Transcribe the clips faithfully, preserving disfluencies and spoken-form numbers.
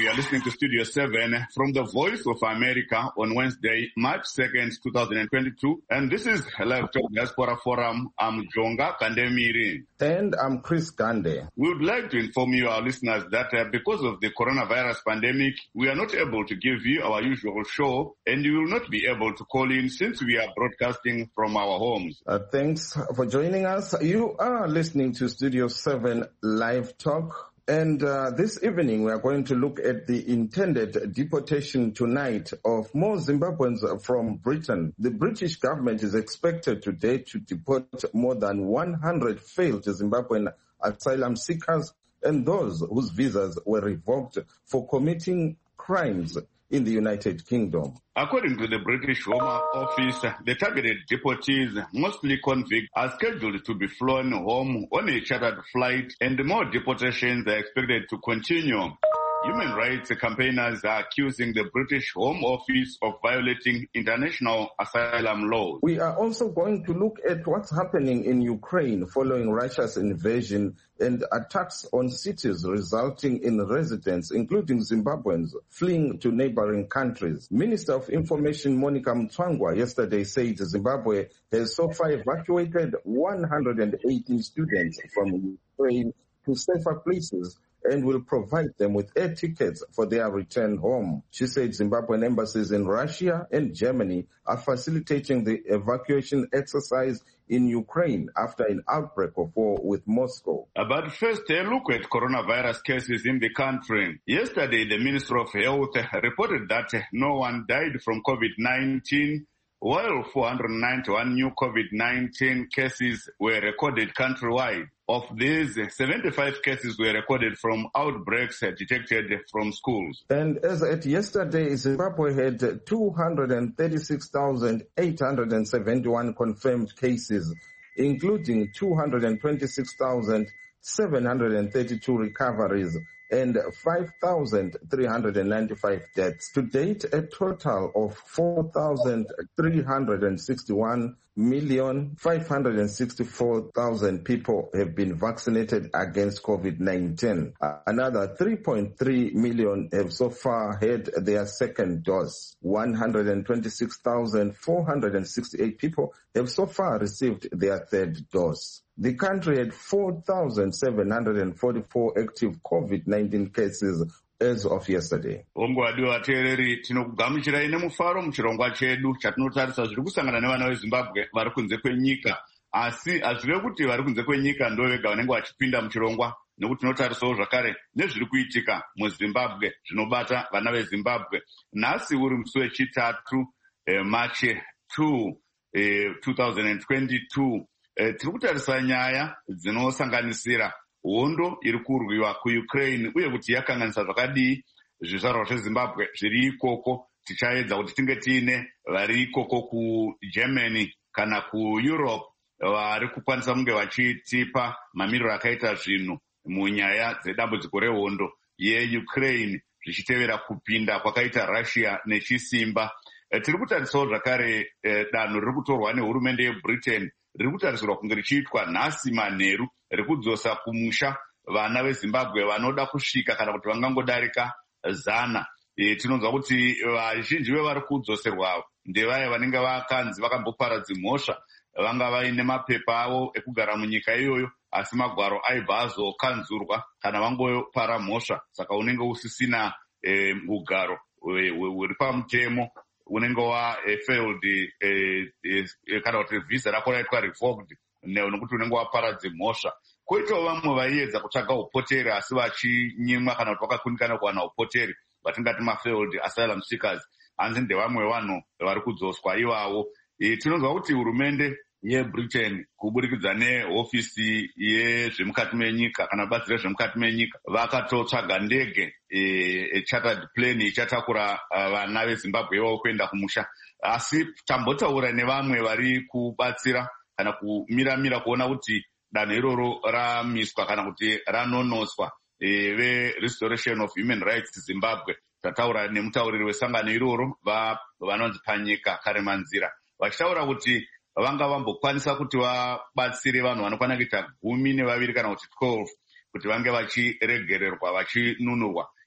You are listening to Studio seven from the Voice of America on Wednesday, March second, twenty twenty-two. And this is Live Talk Diaspora Forum. I'm Jonga Kandemiri. And I'm Chris Gande. We would like to inform you, our listeners, that uh, because of the coronavirus pandemic, we are not able to give you our usual show, and you will not be able to call in since we are broadcasting from our homes. Uh, thanks for joining us. You are listening to Studio seven Live Talk. And uh, this evening, we are going to look at the intended deportation tonight of more Zimbabweans from Britain. The British government is expected today to deport more than one hundred failed Zimbabwean asylum seekers and those whose visas were revoked for committing crimes in the United Kingdom. According to the British Home Office, the targeted deportees, mostly convicts, are scheduled to be flown home on a chartered flight, and more deportations are expected to continue. Human rights campaigners are accusing the British Home Office of violating international asylum laws. We are also going to look at what's happening in Ukraine following Russia's invasion and attacks on cities resulting in residents, including Zimbabweans, fleeing to neighboring countries. Minister of Information Monica Mtswangwa yesterday said Zimbabwe has so far evacuated one hundred eighteen students from Ukraine to safer places and will provide them with air tickets for their return home. She said Zimbabwean embassies in Russia and Germany are facilitating the evacuation exercise in Ukraine after an outbreak of war with Moscow. But first, a look at coronavirus cases in the country. Yesterday, the Minister of Health reported that no one died from COVID nineteen, while four hundred ninety-one new COVID nineteen cases were recorded countrywide. Of these, seventy-five cases were recorded from outbreaks detected from schools. And as at yesterday, Zimbabwe had two hundred thirty-six thousand eight hundred seventy-one confirmed cases, including two hundred twenty-six thousand seven hundred thirty-two recoveries and five thousand three hundred ninety-five deaths. To date, a total of four thousand three hundred sixty-one million five hundred sixty-four thousand people have been vaccinated against COVID nineteen. Another three point three million have so far had their second dose. one hundred twenty-six thousand four hundred sixty-eight people have so far received their third dose. The country had four thousand seven hundred forty-four active COVID nineteen cases as of yesterday. Ongwadiwa vateereri, tinokugamuchirai nemufaro muchirongwa chedu chatinotarisa zviri kusangana nevana veZimbabwe vari kunze kwenyika. Asi hazvive kuti vari kunze kwenyika ndo vega vanenge vachipinda muchirongwa, nekuti tinotarisawo zvakare nezviri kuitika muZimbabwe zvinobata vana veZimbabwe. Nhasi uri musi wechitatu eh, March second, eh, twenty twenty-two. Eh, tiri kutarisa nyaya dzinosanganisira hondo iri kurwiwa kuUkraine uye kuti yakanganisa zvakadii zvizvarwa zveZimbabwe zviri ikoko. Tichaedza kuti tinge tiine vari ikoko kuGermany kana kuEurope vari kukwanisa kunge vachitipa mamiriro akaita zvinhu munyaya dzedambudziko rehondo yeUkraine zvichitevera kupinda kwakaita Russia nechisimba. Eh, tiri kutarisawo zvakare eh, danho riri kutorwa nehurumende yeBritain riri kutarisirwa kunge richiitwa nhasi manheru rekudzosa kumusha vana veZimbabwe vanoda kusvika kana kuti vangangodarika zana. E, tinonzwa kuti vazhinji vevari kudzoserwa ndevaya vanenge vakanzi vakamboparadza mhosva, vanga vaine mapepa avo ekugara munyika iyoyo, asi magwaro aibva azokanzurwa kana vangopara mhosva. Saka unenge usisina e, ugaro uri pamutemo, unenge wa eh, failed eh, eh, kana kuti visa rako raitwa revoked nekuti unenge waparadza mhosva. Koitawo vamwe vaiedza kutsvaga upoteri asi vachinyimwa kana kuti vakakundikana kuwana upoteri, vatingati mafailed asylum seekers, hanzi ndevamwe vanhu vari kudzoswa ivavo. E, tinonzwa kuti hurumende yeBritain kuburikidza nehofisi yezvemukati menyika kana bazi rezvemukati menyika vakatotsvaga ndege e, chartered plane ichatakura uh, vana veZimbabwe ivavo kuenda kumusha. Asi tambotaura nevamwe vari kubatsira kana kumiramira kuona kuti danho iroro ramiswa kana kuti ranonoswa. E, veRestoration of Human Rights Zimbabwe tataura nemutauriri wesangano iroro vanonzi Panyika Karemanzira vachitaura kuti vanga vambokwanisa kuti vabatsire vanhu vanokwana kuita gumi nevaviri kana kuti twelve kuti vange vachiregererwa vachinunurwa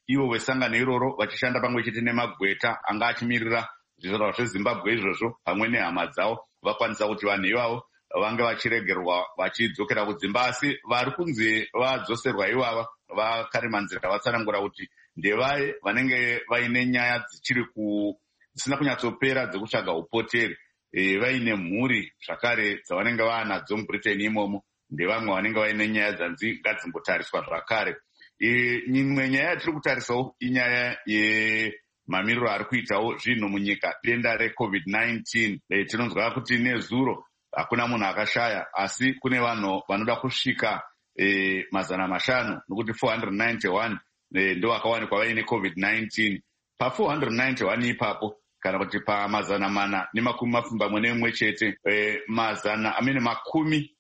ivo vesangano iroro vachishanda pamwe chete nemagweta anga achimirira zvizvarwa zvezimbabwe izvozvo pamwe nehama dzavo vakwanisa kuti vanhu ivavo vange vachiregerwa vachidzokera kudzimba. Asi vari kunzi vadzoserwa ivava vakarimanzira vatsanangura kuti ndevaye vanenge vaine nyaya dzichiri ku dzisina kunyatsopera dzekutsvaga upoteri, e, vaine mhuri zvakare dzavanenge vaanadzo mubritain imomo, ndevamwe vanenge vaine nyaya dzanzi ngadzimbotariswa zvakare. Imwe nyaya yatiri kutarisawo inyaya yemamiriro ari kuitawo zvinhu munyika, denda recovid nineteen. E, tinonzwa kuti nezuro hakuna munhu akashaya, asi kune vanhu vanoda kusvika e, mazana mashanu nokuti four hundred ninety-one e, ndo vakawanikwa vaine covid nineteen. Pa four hundred ninety-one ipapo kana kuti pamazana mana nemakumi mapfumbamwe nemwe chete, e, mazana amene makumi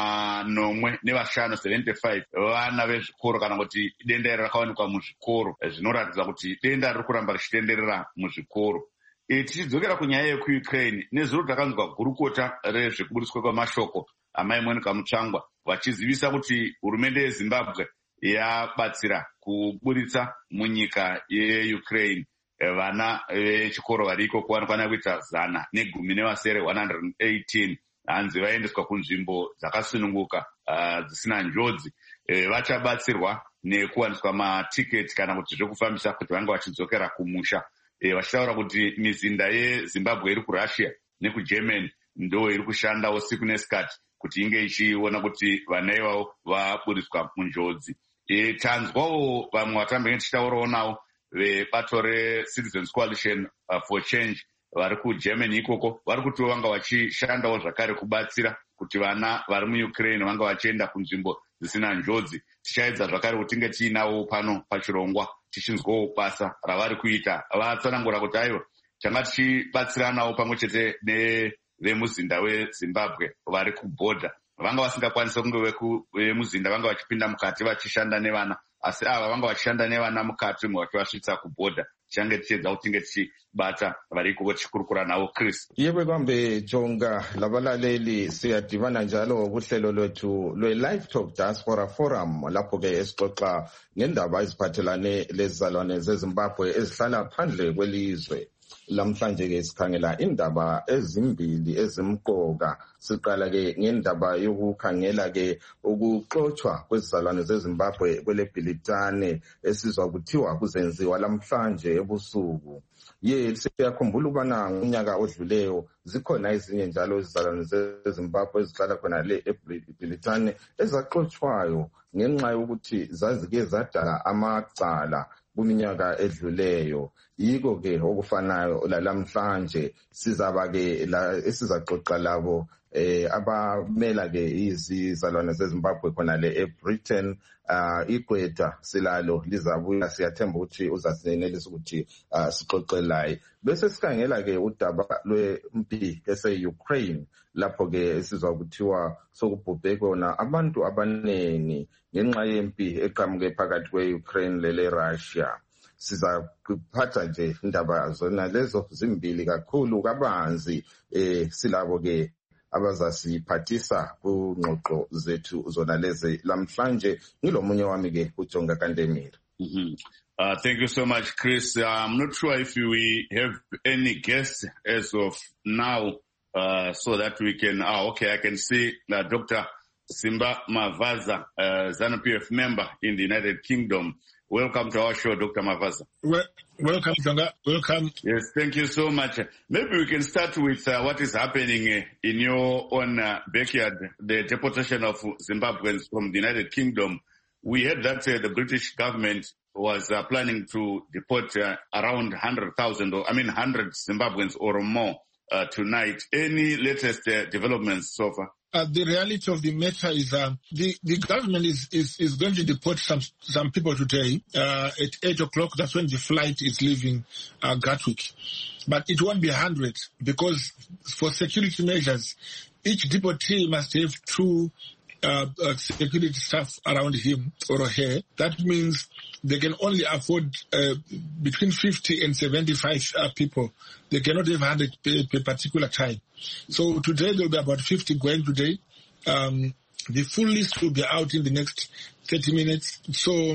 manomwe nevashanu seventy-five vana vezvikoro kana kuti denda iri rakawanikwa muzvikoro, zvinoratidza kuti denda riri kuramba richitenderera muzvikoro. E, tichidzokera kunyaya yekuukraine, nezuro takanzwa gurukota rezvekubudiswa kwamashoko amai Monica Mutsvangwa vachizivisa kuti hurumende yeZimbabwe yabatsira kuburitsa munyika yeukraine vana vechikoro variko kuwanikwana kuita zana negumi nevasere one hundred eighteen. Hanzi vaendeswa kunzvimbo dzakasununguka uh, dzisina njodzi. E, vachabatsirwa nekuwaniswa matiketi kana kuti zvekufambisa kuti vange vachidzokera kumusha. E, vachitaura kuti mizinda yeZimbabwe iri kuRussia nekuGermany ndo iri kushanda usiku nesikati kuti inge ichiona kuti vana ivavo vaburiswa munjodzi. E, tanzwawo vamwe vatambenge tichitaurawo navo vebato reCitizens Coalition for Change vari kuGermany ikoko, vari kuti vanga vachishandawo zvakare kubatsira kuti vana vari muUkraine vanga vachienda kunzvimbo dzisina njodzi. Tichaedza zvakare kuti tinge tiinawo pano pachirongwa tichinzwawo basa ravari kuita. Vatsanangura kuti aiwa tanga tichibatsiranawo pamwe chete nevemuzinda weZimbabwe vari kubhodha, vanga vasingakwanisa kunge vemuzinda vanga vachipinda mukati vachishanda nevana, asi ava vanga vachishanda nevana mukati mwe vachivasvitsa kubhodha. Tichange tichiedza kuti tinge tichibata variko tichikurukura navo. Chris yebe kwambe jonga labalaleli, siyadibana njalo kuhlelo lwethu lwe-Live Talk Diaspora Forum, lapho ke esixoxa ngendaba eziphathelane lezizalwane zeZimbabwe ezihlala phandle kwelizwe. Lamhlanje ke sikhangela indaba ezimbili ezimqoka. Siqala ke ngendaba yokukhangela ke ukuxotshwa kwezizalwane zeZimbabwe kweleBhilitane esizwa kuthiwa kuzenziwa lamhlanje ebusuku. Ye siyakhumbula ukubana ngonyaka odluleyo zikhona ezinye njalo izizalwane zeZimbabwe ezihlala khona le eBhilitane ezaxotshwayo ngenxa yokuthi zazike zadala amacala kuminyaka edluleyo. Yiko ke okufanayo lalamhlanje sizaba ke la esizaxoxa labo eh abamela ke izizalwane zeZimbabwe khona le eBritain. Uh, igqwetha silalo lizabuya, siyathemba ukuthi uzasinenelisa ukuthi uh, sixoxe laye. Bese sikhangela ke udaba lwempi ese-Ukraine, lapho ke esizwa kuthiwa sokubhubhe khona abantu abanengi ngenxa yempi eqhamuke phakathi kwe-Ukraine lele-Russia. Siza kuphatha nje indaba zona lezo zimbili kakhulu kabanzi. Eh silabo ke abazasiphathisa kungxoxo zethu zona lezi lamhlanje. Ngilomunye wami ke uJonga Kandemira. Mm-hmm. Uh, thank you so much, Chris. Uh, I'm not sure if we have any guests as of now, uh, so that we can, ah, okay, I can see uh, Doctor Simba Mavaza, uh, ZANU-P F member in the United Kingdom. Welcome to our show, Doctor Mavaza. Well, welcome, Jonga. Welcome. Yes, thank you so much. Maybe we can start with uh, what is happening uh, in your own uh, backyard, the deportation of Zimbabweans from the United Kingdom. We heard that uh, the British government was uh, planning to deport uh, around one hundred thousand, or I mean one hundred Zimbabweans or more uh, tonight. Any latest uh, developments so far? Uh, the reality of the matter is uh, the, the government is, is, is going to deport some some people today uh, at eight o'clock. That's when the flight is leaving uh, Gatwick. But it won't be one hundred because for security measures, each deportee must have two uh, uh, security staff around him or her. That means they can only afford uh, between fifty and seventy-five uh, people. They cannot have one hundred per, per particular time. So today there will be about fifty going today. Um, the full list will be out in the next thirty minutes. So um,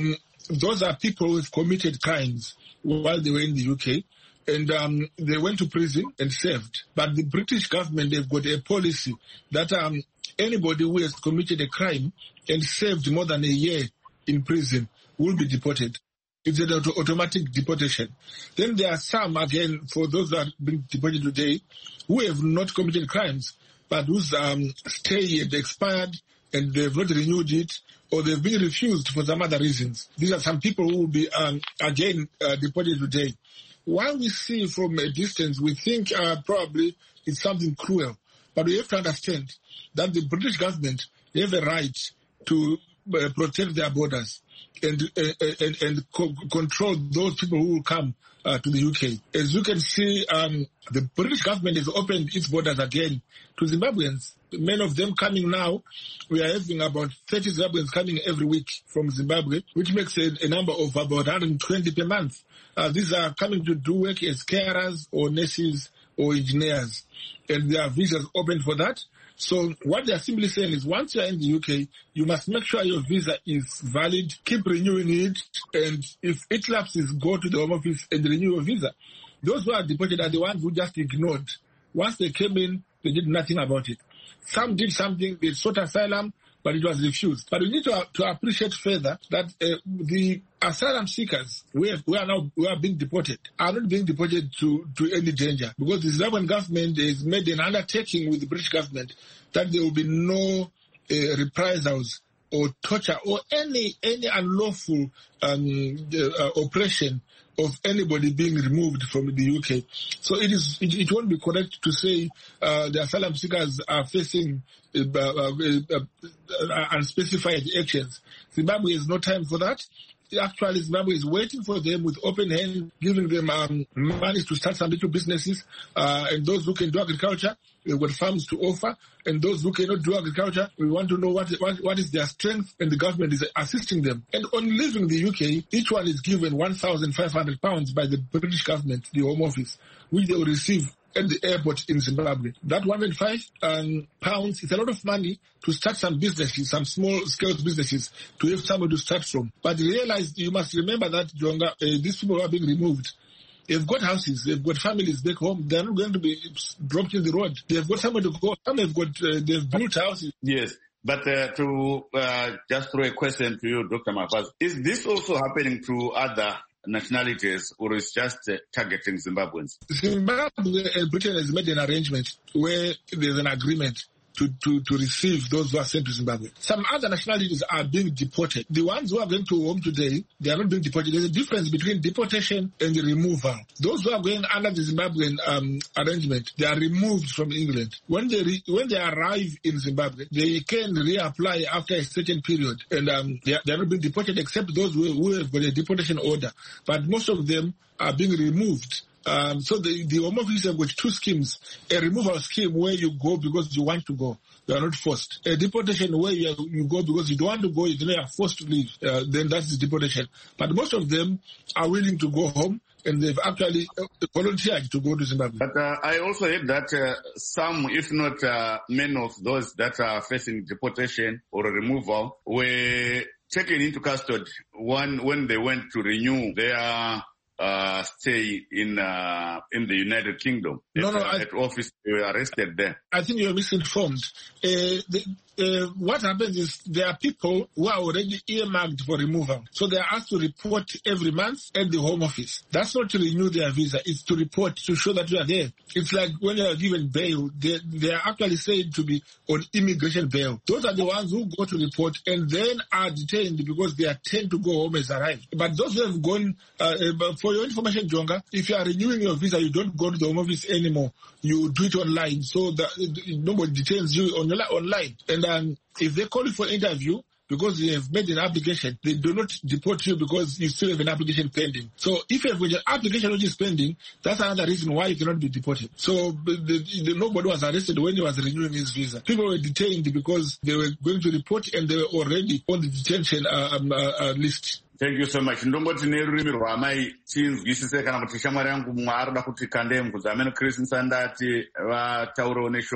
those are people who have committed crimes while they were in the U K. And um, they went to prison and served. But the British government, they've got a policy that um, anybody who has committed a crime and served more than a year in prison will be deported. It's an auto- automatic deportation. Then there are some, again, for those that are being deported today, who have not committed crimes, but whose um, stay had expired and they've not renewed it, or they've been refused for some other reasons. These are some people who will be, um, again, uh, deported today. While we see from a distance, we think uh, probably it's something cruel. But we have to understand that the British government, they have a right to uh, protect their borders and uh, and, and co- control those people who will come uh, to the U K. As you can see, um, the British government has opened its borders again to Zimbabweans. Many of them coming now. We are having about thirty Zimbabweans coming every week from Zimbabwe, which makes a, a number of about one hundred twenty per month. Uh, these are coming to do work as carers or nurses or engineers, and there are visas open for that. So what they are simply saying is once you are in the U K, you must make sure your visa is valid, keep renewing it, and if it lapses, go to the Home Office and renew your visa. Those who are deported are the ones who just ignored. Once they came in, they did nothing about it. Some did something, they sought asylum, but it was refused. But we need to, to appreciate further that uh, the asylum seekers who, have, who are now who are being deported are not being deported to, to any danger, because the Zimbabwean government has made an undertaking with the British government that there will be no uh, reprisals or torture or any any unlawful um, uh, oppression of anybody being removed from the U K. So it is it, it won't be correct to say uh, the asylum seekers are facing uh, uh, uh, uh, unspecified actions. Zimbabwe has no time for that. Actually, Zimbabwe is waiting for them with open hands, giving them um, money to start some little businesses. Uh, and those who can do agriculture, we've got farms to offer. And those who cannot do agriculture, we want to know what, what, what is their strength, and the government is assisting them. And on leaving the U K, each one is given one thousand five hundred pounds by the British government, the Home Office, which they will receive at the airport in Zimbabwe. That one hundred five um, pounds is a lot of money to start some businesses, some small-scale businesses, to have somewhere to start from. But realize, you must remember that, Jonga, uh, these people who are being removed, they've got houses, they've got families back home. They're not going to be dropped in the road. They've got somewhere to go. Some have got, uh, they've built houses. Yes. But uh, to uh, just throw a question to you, Doctor Mafaz, is this also happening to other nationalities, or is just uh, targeting Zimbabweans? Zimbabwe and Britain has made an arrangement where there's an agreement to, to, to receive those who are sent to Zimbabwe. Some other nationalities are being deported. The ones who are going to home today, they are not being deported. There's a difference between deportation and the removal. Those who are going under the Zimbabwean um, arrangement, they are removed from England. When they re- when they arrive in Zimbabwe, they can reapply after a certain period, and um, they, are, they are not being deported except those who, who have got a deportation order. But most of them are being removed. Um, so the, the Home Office have got two schemes. A removal scheme where you go because you want to go. You are not forced. A deportation where you, are, you go because you don't want to go, you are forced to leave. Uh, then that's the deportation. But most of them are willing to go home, and they've actually volunteered to go to Zimbabwe. But uh, I also heard that uh, some, if not uh, many of those that are facing deportation or removal were taken into custody when, when they went to renew their Uh, stay in uh, in the United Kingdom. No, at, no, uh, I, at office, they were arrested there. I think you're misinformed. Uh, the, uh, what happens is there are people who are already earmarked for removal. So they are asked to report every month at the Home Office. That's not to renew their visa. It's to report, to show that you are there. It's like when you are given bail, they, they are actually said to be on immigration bail. Those are the ones who go to report and then are detained because they are tend to go home as arrived. But those who have gone, uh, for your information, Jonga, if you are renewing your visa, you don't go to the Home Office anymore. You do it online. So that nobody detains you on online. And um, if they call you for interview, because you have made an application, they do not deport you because you still have an application pending. So if you have an application which is pending, that's another reason why you cannot be deported. So the, the, nobody was arrested when he was renewing his visa. People were detained because they were going to report and they were already on the detention uh, um, uh, uh, list. Thank you so much. Ndongoti nerurimi rwamai chinzwisise kana kuti shamwari yangu mwaroda kuti kandei mukudzi amene Chris Nsandati vataurewo neshona.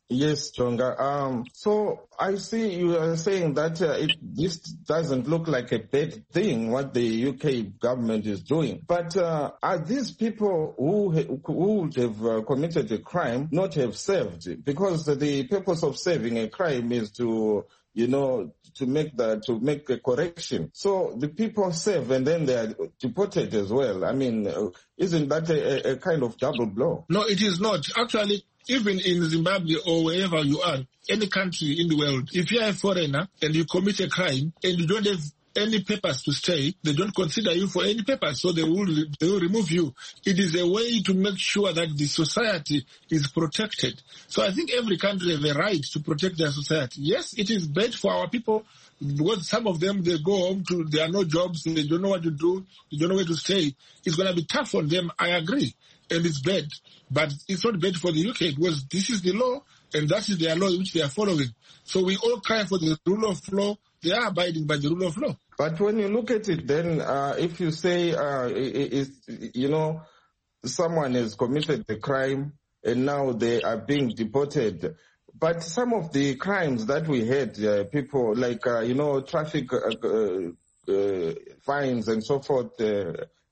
Yes, Jonga. Um, so I see you are saying that uh, it, this doesn't look like a bad thing, what the U K government is doing. But uh, are these people who, who would have uh, committed a crime not have served? Because the purpose of serving a crime is to, you know, to make the to make a correction. So the people serve and then they are deported as well. I mean, uh, isn't that a, a kind of double blow? No, it is not. Actually, even in Zimbabwe or wherever you are, any country in the world, if you are a foreigner and you commit a crime and you don't have any papers to stay, they don't consider you for any papers, so they will they will remove you. It is a way to make sure that the society is protected. So I think every country has a right to protect their society. Yes, it is bad for our people because some of them, they go home to, there are no jobs, they don't know what to do, they don't know where to stay. It's going to be tough on them, I agree, and it's bad. But it's not bad for the U K because this is the law and that is their law which they are following. So we all cry for the rule of law. They are abiding by the rule of law. But when you look at it, then uh, if you say, uh, it, it, you know, someone has committed the crime and now they are being deported, but some of the crimes that we had, uh, people like, uh, you know, traffic uh, uh, uh, fines and so forth, uh,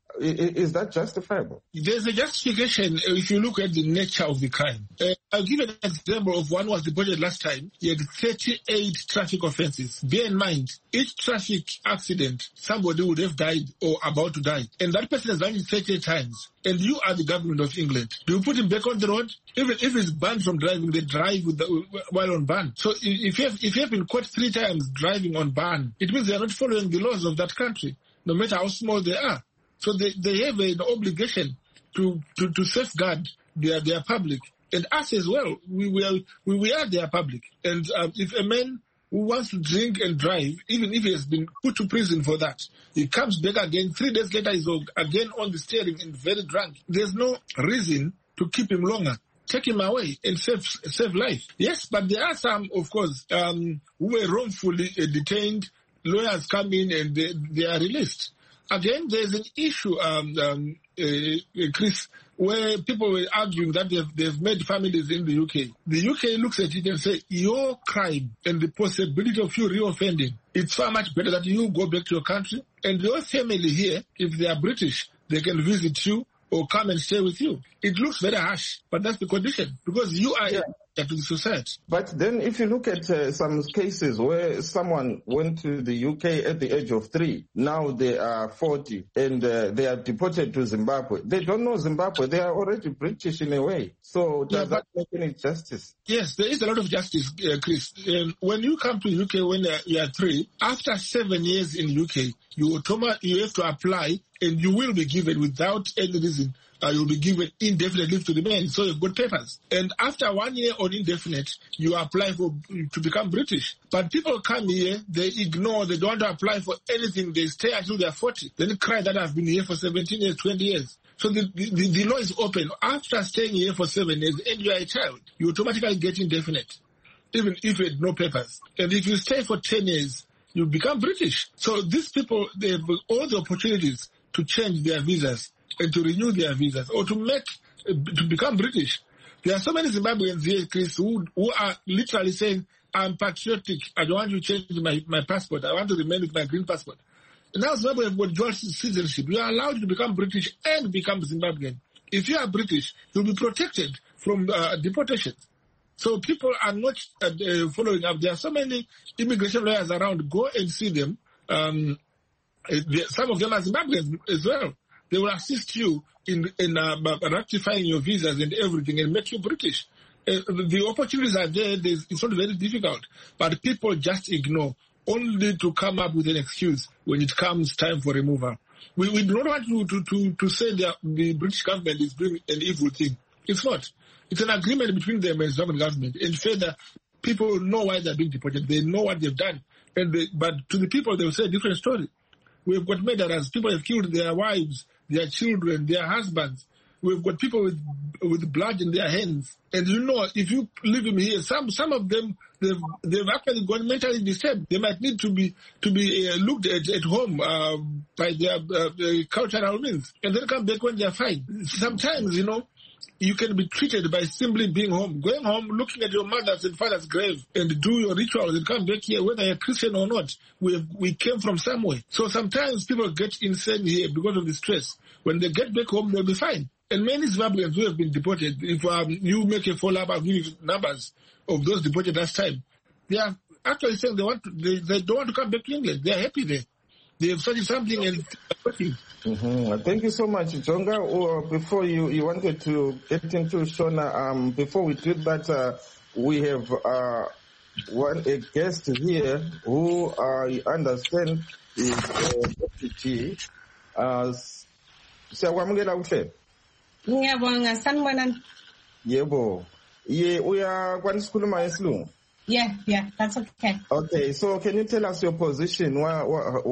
is that justifiable? There's a justification if you look at the nature of the crime. Uh, I'll give an example of one was deported last time. He had thirty-eight traffic offenses. Bear in mind, each traffic accident, somebody would have died or about to die. And that person has done it thirty-eight times. And you are the government of England. Do you put him back on the road? Even if he's banned from driving, they drive with the, while on ban. So if you, have, if you have been caught three times driving on ban, it means they are not following the laws of that country, no matter how small they are. So they, they have an obligation to, to, to safeguard their, their public. And us as well, we, we, are, we, we are their public. And uh, if a man who wants to drink and drive, even if he has been put to prison for that, he comes back again, three days later he's again on the steering and very drunk. There's no reason to keep him longer. Take him away and save save life. Yes, but there are some, of course, um, who were wrongfully uh, detained. Lawyers come in and they, they are released. Again, there's an issue, um, um, uh, Chris, where people were arguing that they've, they've made families in the U K. The U K looks at it and say, your crime and the possibility of you reoffending, it's far much better that you go back to your country. And your family here, if they are British, they can visit you or come and stay with you. It looks very harsh, but that's the condition because you are yeah. to the society. But then if you look at uh, some cases where someone went to the U K at the age of three, now they are forty and uh, they are deported to Zimbabwe. They don't know Zimbabwe. They are already British in a way. So does yeah, that make any justice? Yes, there is a lot of justice, uh, Chris. Um, when you come to U K when uh, you are three, after seven years in U K, you, automa- you have to apply and you will be given without any reason. Uh, you'll be given indefinite leave to remain, so you've got papers. And after one year on indefinite, you apply for to become British. But people come here, they ignore, they don't want to apply for anything. They stay until they're forty. Then cry that I've been here for seventeen years, twenty years. So the, the, the law is open. After staying here for seven years and you are a child, you automatically get indefinite, even if you had no papers. And if you stay for ten years, you become British. So these people, they have all the opportunities to change their visas and to renew their visas or to make, uh, to become British. There are so many Zimbabweans here, Chris, who, who are literally saying, I'm patriotic. I don't want to change my, my passport. I want to remain with my green passport. And now Zimbabwe have got dual citizenship. You are allowed to become British and become Zimbabwean. If you are British, you'll be protected from uh, deportation. So people are not uh, uh, following up. There are so many immigration lawyers around. Go and see them. Um, uh, some of them are Zimbabweans as well. They will assist you in, in uh, rectifying your visas and everything and make you British. Uh, the opportunities are there. There's, it's not very difficult. But people just ignore, only to come up with an excuse when it comes time for removal. We, we do not want to, to, to, to say that the British government is doing an evil thing. It's not. It's an agreement between them and the Zimbabwean government. In fact, that people know why they're being deported. They know what they've done. And they, but to the people, they will say a different story. We've got murderers. People have killed their wives, their children, their husbands. We've got people with with blood in their hands. And you know, if you leave them here, some some of them, they've, they've actually gone mentally disturbed. They might need to be to be uh, looked at at home uh, by their uh, cultural means. And then come back when they're fine. Sometimes, you know, you can be treated by simply being home, going home, looking at your mother's and father's grave and do your rituals and come back here, whether you're Christian or not. We have, we came from somewhere. So sometimes people get insane here because of the stress. When they get back home, they'll be fine. And many Zimbabweans who have been deported, if um, you make a follow-up, I'll give you numbers of those deported last time. They are actually saying they want to, they, they don't want to come back to England. They are happy there. They have started something and it's working. Mm-hmm. Thank you so much, Jonga. Uh, before you, you wanted to get into Shona, um, before we do that, uh, we have uh, one a guest here who uh, I understand is a deputy. Uh, Siyawamukela kuhle. Ngiyabonga sanibonani. Yebo. Ye uyakwanisa ukukhuluma isilungu? Yeah, yeah, that's okay. Okay, so can you tell us your position? What,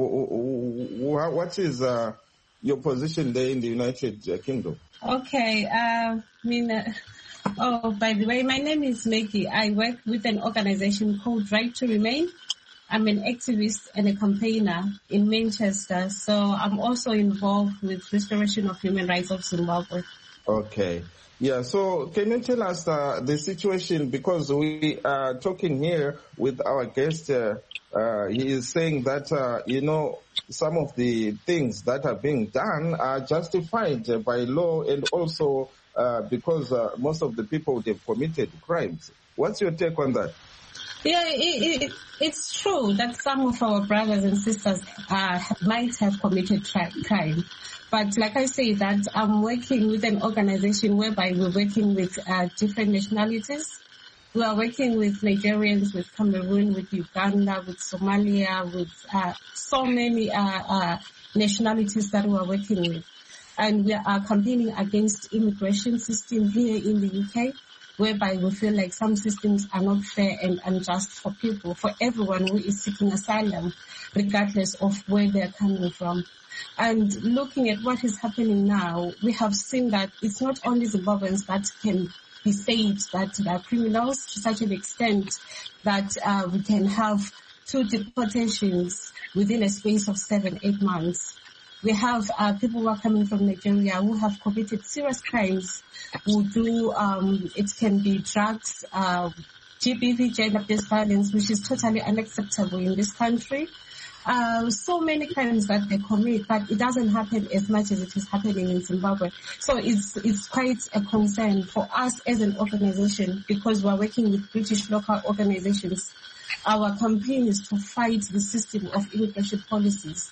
what, what is uh, your position there in the United Kingdom? Okay, uh, I mean, uh, oh, by the way, my name is Maggie. I work with an organization called Right to Remain. I'm an activist and a campaigner in Manchester, so I'm also involved with restoration of human rights of Zimbabwe. Okay. Yeah, so can you tell us uh, the situation, because we are talking here with our guest, uh, uh, he is saying that, uh, you know, some of the things that are being done are justified by law and also uh, because uh, most of the people, they've committed crimes. What's your take on that? Yeah, it, it, it's true that some of our brothers and sisters uh, might have committed tri- crime. But like I say, that I'm working with an organization whereby we're working with uh, different nationalities. We are working with Nigerians, with Cameroon, with Uganda, with Somalia, with uh, so many uh, uh, nationalities that we are working with. And we are campaigning against immigration system here in the U K, whereby we feel like some systems are not fair and unjust for people, for everyone who is seeking asylum, regardless of where they're coming from. And looking at what is happening now, we have seen that it's not only Zimbabweans that can be said that they are criminals to such an extent that uh, we can have two deportations within a space of seven, eight months. We have uh, people who are coming from Nigeria who have committed serious crimes, who do, um, it can be drugs, uh, G B V, gender-based violence, which is totally unacceptable in this country. Uh, so many crimes that they commit, but it doesn't happen as much as it is happening in Zimbabwe. So it's it's quite a concern for us as an organization, because we're working with British local organizations. Our campaign is to fight the system of immigration policies.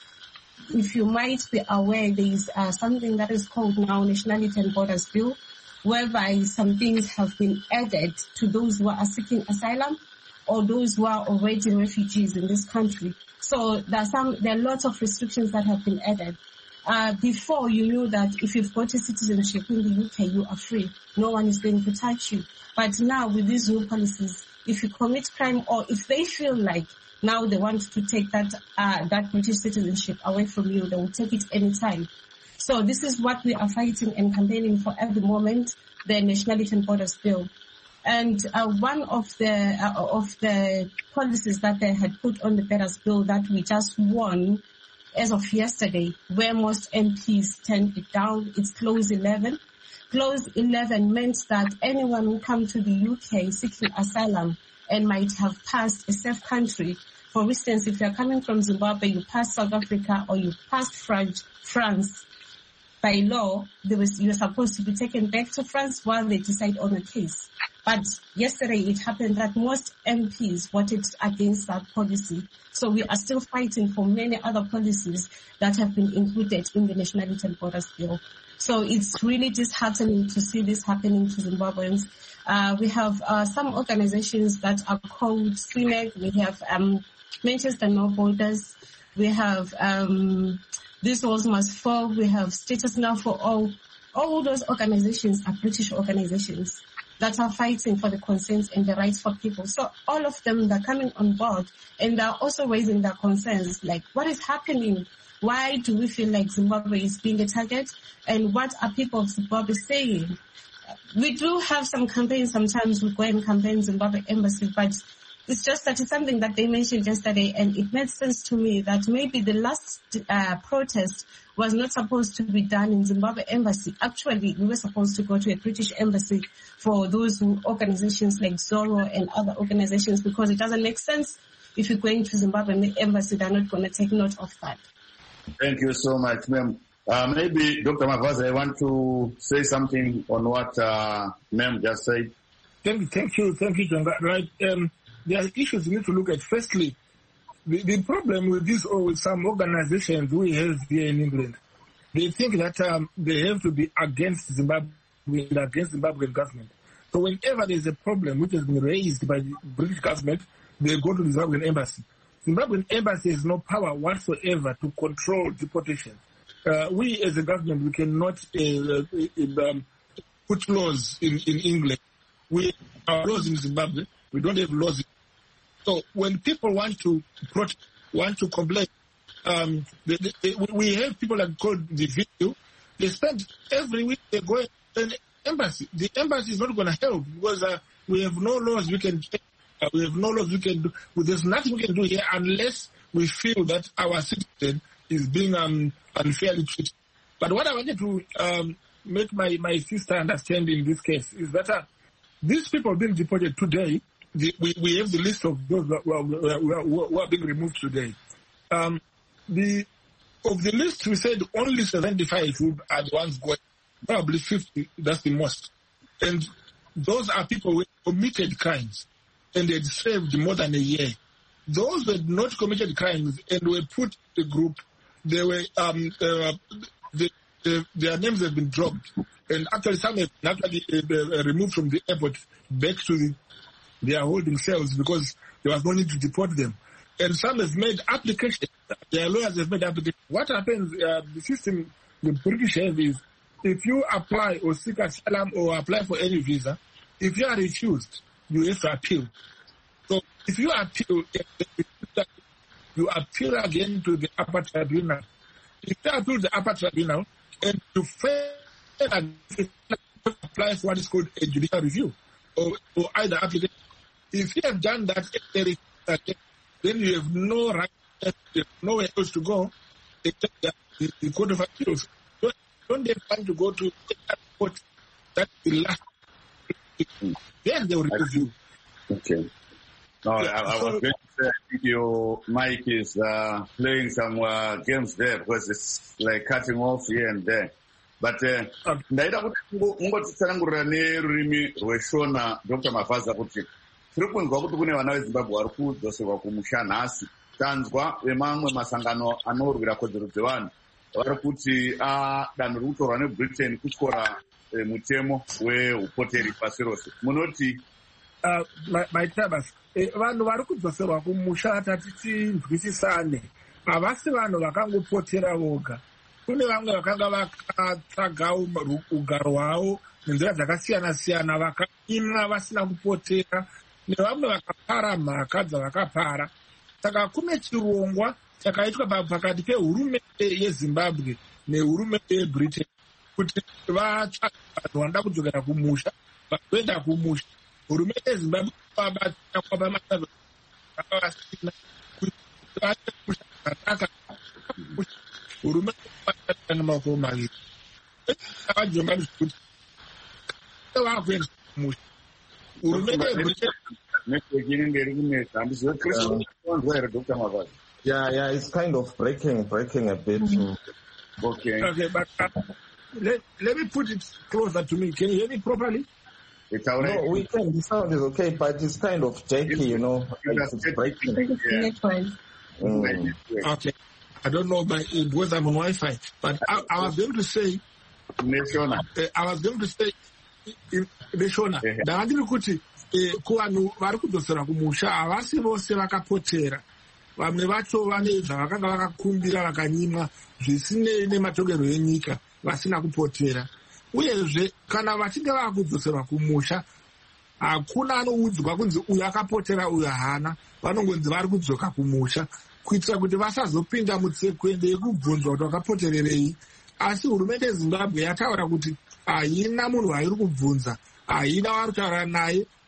If you might be aware, there is uh, something that is called now Nationality and Borders Bill, whereby some things have been added to those who are seeking asylum or those who are already refugees in this country. So there are some, there are lots of restrictions that have been added. Uh, before, you knew that if you've got a citizenship in the U K, you are free. No one is going to touch you. But now with these new policies, if you commit crime or if they feel like now they want to take that, uh, that British citizenship away from you, they will take it anytime. So this is what we are fighting and campaigning for at the moment, the Nationality and Borders Bill. And uh, one of the uh, of the policies that they had put on the Borders Bill that we just won as of yesterday, where most M Ps turned it down, it's Clause eleven. Clause eleven meant that anyone who comes to the U K seeking asylum and might have passed a safe country, for instance, if you're coming from Zimbabwe, you pass South Africa or you pass France, France, by law, there was, you're supposed to be taken back to France while they decide on a case. But yesterday it happened that most M Ps voted against that policy. So we are still fighting for many other policies that have been included in the Nationality and Borders Bill. So it's really disheartening to see this happening to Zimbabweans. Uh, we have uh, some organizations that are called C I M E G. We have um, Manchester No Borders. We have um, This Walls Must Fall. We have Status Now for All. All those organizations are British organizations that are fighting for the concerns and the rights for people. So all of them, they're coming on board and they're also raising their concerns, like what is happening? Why do we feel like Zimbabwe is being a target? And what are people of Zimbabwe saying? We do have some campaigns. Sometimes we go and campaign Zimbabwe embassy, but It's just that it's something that they mentioned yesterday, and it made sense to me that maybe the last uh, protest was not supposed to be done in Zimbabwe embassy. Actually, we were supposed to go to a British embassy for those who, organizations like Zorro and other organizations, because it doesn't make sense if you're going to Zimbabwe embassy, they're not going to take note of that. Thank you so much, ma'am. Uh, maybe Doctor Mavaza, I want to say something on what uh, ma'am just said. Thank you, thank you, thank you, Jonga. Right. Um, there are issues we need to look at. Firstly, the, the problem with this or with some organizations we have here in England, they think that um, they have to be against Zimbabwe, against Zimbabwean government. So whenever there's a problem which has been raised by the British government, they go to the Zimbabwean embassy. Zimbabwean embassy has no power whatsoever to control deportation. Uh, we as a government, we cannot uh, uh, um, put laws in, in England. We have laws in Zimbabwe. We don't have laws. So when people want to protest, want to complain, um, they, they, they, we have people that call the video. They spend every week they go to the embassy. The embassy is not going to help because uh, we have no laws we can take. Uh, we have no laws we can do. Well, there's nothing we can do here unless we feel that our citizen is being um, unfairly treated. But what I wanted to um, make my, my sister understand in this case is that uh, these people being deported today, the, we, we have the list of those who are, who are, who are being removed today. Um, the Of the list, we said only seventy-five are the ones going, probably fifty, that's the most. And those are people who committed crimes and they had served more than a year. Those who had not committed crimes and were put in the group, they were um, uh, the, the, their names have been dropped. And actually, some have been actually uh, removed from the airport back to the, their holding cells because there was no need to deport them. And some have made applications. Their lawyers have made applications. What happens, uh, the system the British have is, if you apply or seek asylum or apply for any visa, if you are refused, you have to appeal. So if you appeal, you appeal again to the upper tribunal. If you appeal to the upper tribunal, and to fail, apply for what is called a judicial review, or, or either application. If you have done that, then you have no right, nowhere else to go except the, the Court of Appeals. Don't, don't they plan to go to that court? That's the last. Then they will review. Okay. No, I, I was going to say your mic is uh, playing some uh, games there because it's like cutting off here and there. But ndaida kuti ungotitsanangurira nerurimi rweshona Doctor Mavaza kuti tiri kunzwa kuti kune vana veZimbabwe vari kudzoserwa kumusha nhasi. Tanzwa vemamwe masangano anorwira kodzero dzevanhu vari kuti danho riri kutorwa neBritain kutyora mutemo weupoteri pasi rose. Munoti maitabas vanhu vari kudzoserwa kumusha tatichinzwisisane havasi vanhu vakangopotera voga. Kune vamwe vakanga vakatsvaga ugaro hwavo nenzira dzakasiyana-siyana vakaima vasina kupotera, nevamwe vakapara mhaka dzavakapara. Saka kune chirongwa chakaitwa pakati pehurumende yeZimbabwe nehurumende yeBritain kuti vatsvage vanhu vanoda kudzokera kumusha, vakuenda kumusha. Hurumende yeZimbabwe vabatsira kwapamasava vakavasina kuti vaende kumusha zvakanaka. Hurumende vabatana maoko maviri. Avajonga kuti vakuenda kumusha. Hurumende yeBritain. Yeah, yeah, it's kind of breaking, breaking a bit. Mm-hmm. Okay. Okay, but uh, let, let me put it closer to me. Can you hear me properly? It's all right. No, we can. The sound is okay, but it's kind of jerky, you know. It's, it's breaking. Yeah. Mm. Okay. I don't know by whether I'm on Wi-Fi, but I, I was going to say, Neshona. Uh, I was going to say, Neshona. Ndakandiri kuti kuvanhu vari kudzosera kumusha havasi vose vakapotera. Vamwe vacho vane zvavakanga vakakumbira vakanyimwa zvisinei nematongero enyika vasina kupotera. Uyezve kana vachinge vakudzosera kumusha hakuna anoudzwa kunzi uyu akapotera uyu haana. Vanongonzi vari kudzoka kumusha kuitira kuti vasazopinda mutsekwende yekubvunzwa kuti wakapotererei. Asi hurumende yeZimbabwe yataura kuti haina munhu wairi kubvunza, haina vari kutaura naye,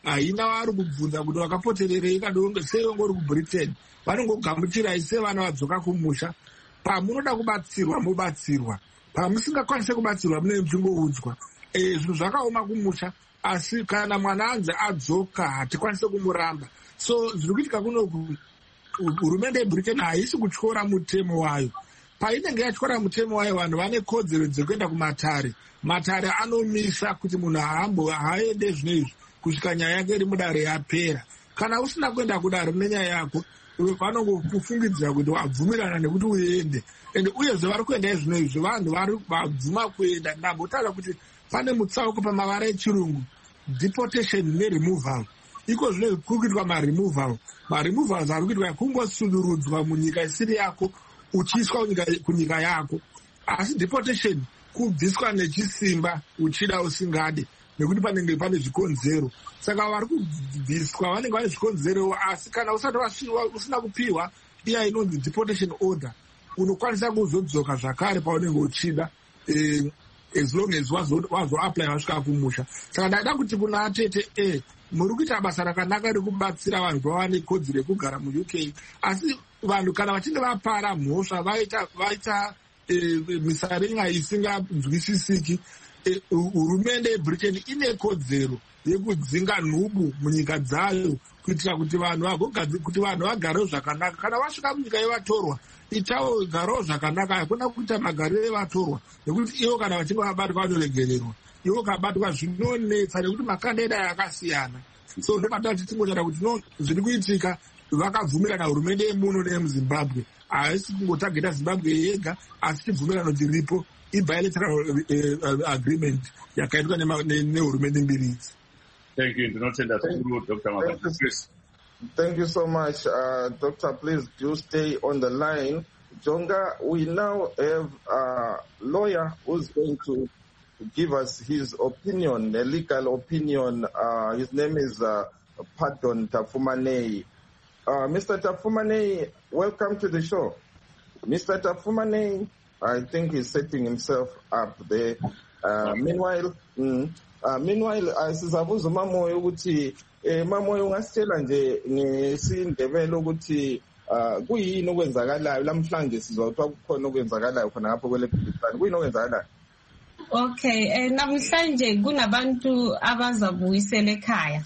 haina vari kubvunza kuti wakapotererei kadonge sei ungori kubritain, vanongogamuchirai sevana vadzoka kumusha. Pamunoda kubatsirwa mobatsirwa, pamusingakwanise kubatsirwa munenge muchingoudzwa zvinhu zvakaoma kumusha, asi kana mwana anzi adzoka hatikwanise kumuramba. So zviri kuitika kunoku, hurumende yebritain haisi kutyora mutemo wayo. Painenge yatyora mutemo wayo, vanhu vane kodzero dzekuenda kumatare. Matare anomisa kuti munhu haambo haende zvino izvi kusvika nyaya yake iri mudare yapera. Kana usina kuenda kudare nenyaya yako, vanongokufungidzira kuti wabvumirana nekuti uende. Ende uyezve vari kuenda izvino izvi vanhu vari vabvuma kuenda. Ndambotaura kuti pane mutsauko pamavara echirungu, deportation neremoval. Iko zvino kuri kuitwa maremoval. Maremovals ari kuitwa kungosudurudzwa munyika isiri yako uchiiswa kunyika yako. Asi deportation kubviswa nechisimba uchida usingade, nekuti panenge pane zvikonzero. Saka vari kubviswa vanenge vane zvikonzero, asi kana usati usina kupiwa iya inonzi deportation order, unokwanisa kuzodzoka zvakare paunenge uchida, eh, as long as wazoapply wasvika kumusha. Saka ndaida kuti kuna atete eh, muri kuita basa rakanaka rekubatsira vanhu vawane kodzero yekugara mu-U K. Asi vanhu kana vachinge vapara mhosva vaita vaita eh, misaringa isinganzwisisiki, eh, hurumende yebritain ine kodzero yekudzinga nhubu munyika dzayo kuitira kuti vanhu kuti vanhu vagarewo zvakanaka. Kana vasvika munyika yevatorwa, itawo garewo zvakanaka, hakuna kuita magariro evatorwa, nekuti ivo kana vachinge vabatwa vanoregererwa. Ivo kabatwa zvinonetsa nekuti makandida yakasiyana. So ndopata tichingotara kuti no zviri kuitika vakabvumirana hurumende yemuno neyemuzimbabwe, haisi kungotageta zimbabwe yega, asi chibvumirano chiripo i-bilateral uh, agreement yakaitwa nehurumende mbiri idzi. Thank you. Ndinotenda zvikuru Doctor Mabasa. Thank you so much, uh, Doctor. Please do stay on the line. Jonga, we now have a lawyer who's going to give us his opinion, a legal opinion. Uh, his name is uh, Pardon Tafumanei. Uh, Mister Tafumanei, welcome to the show. Mister Tafumanei, I think he's setting himself up there. Uh, meanwhile, mm, uh, meanwhile, sizabuza Mamoyo ukuthi Mamoyo ungasitshela nje ngesindebele ukuthi kuyini okwenzakalayo namhlanje sizwa ukuthi kukhona okwenzakalayo khona ngapho kwele Bhilipani. Kuyini okwenzakalayo? Okay, eh namhlanje kunabantu abazabuyisela ekhaya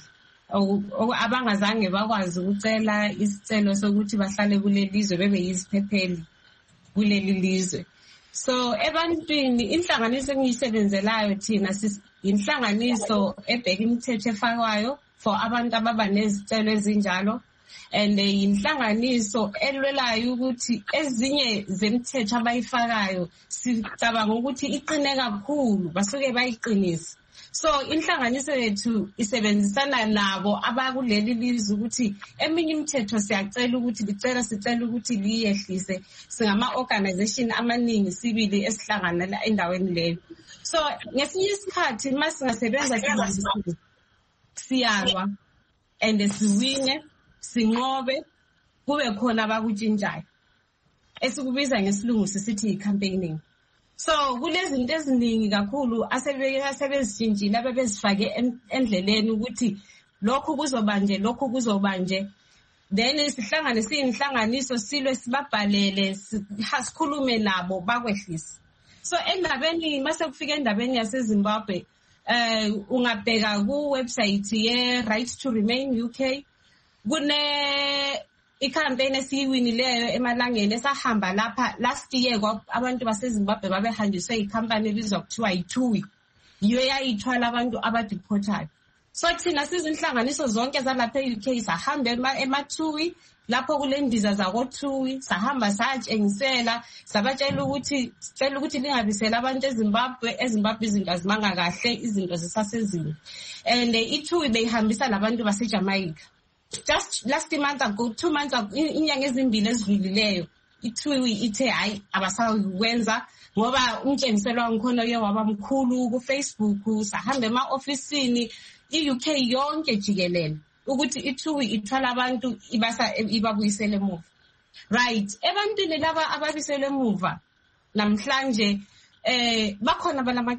abangazange bakwazi ukucela isicelo sokuthi bahlale kuleli lizwe bebe yiziphepheli kuleli lizwe. So ebantwini inhlanganiso engiyisebenzelayo thina inhlanganiso ebheka imithetho efakwayo for abantu ababa nezicelo ezinjalo, and inhlanganiso elwelayo ukuthi ezinye zemithetho abayifakayo sicabanga ukuthi iqine kakhulu basuke bayiqinisa. So inhlanganiso yethu isebenzisana nabo abakuleli lizwe ukuthi eminye imithetho siyacela ukuthi licela sicela ukuthi liyehlise. Singama organization amaningi sibili esihlangana endaweni leyo. So ngesinye isikhathi masingasebenza sibambisene siyalwa and siwine sinqobe kube khona abakutshintshayo esikubiza ngesilungu sisithi campaigning. So kulezinto eziningi kakhulu asebezitshintshile abebezifake endleleni ukuthi lokhu kuzoba nje lokhu kuzoba nje, then sihlangane siyinhlanganiso silwe sibabhalele sikhulume nabo bakwehlisa. So endabeni mase kufika endabeni yaseZimbabwe, eh ungabheka ku website ye Right to Remain U K, kune icampaign esiyiwinileyo emalangeni esahamba lapha last year abantu baseZimbabwe babehanjiswe icompany ebizwa kuthiwa iTui, yiyo yayithwala abantu abadeportayo. So thina sizinhlanganiso zonke zalapha e-U K sahamba ematui lapho kule ndiza zakotui, sahamba satshengisela sabatshela ukuthi sicela ukuthi lingabisela abantu eZimbabwe eZimbabwe izinto azimanga kahle, izinto zisasezini. And iTui beyihambisa labantu baseJamaica. Just last month ago, two months ago, inyanga ezimbili ezidlulileyo iTui ithe hayi abasakwenza ngoba umtshengiselo ngikhona uye waba mkhulu ku Facebook, sahamba ema-ofisini i-U K yonke jikelele ukuthi iTui ithwala abantu ibasa ibabuyisele emuva. Right, ebantwini laba ababisele emuva namhlanje eh bakhona balamacala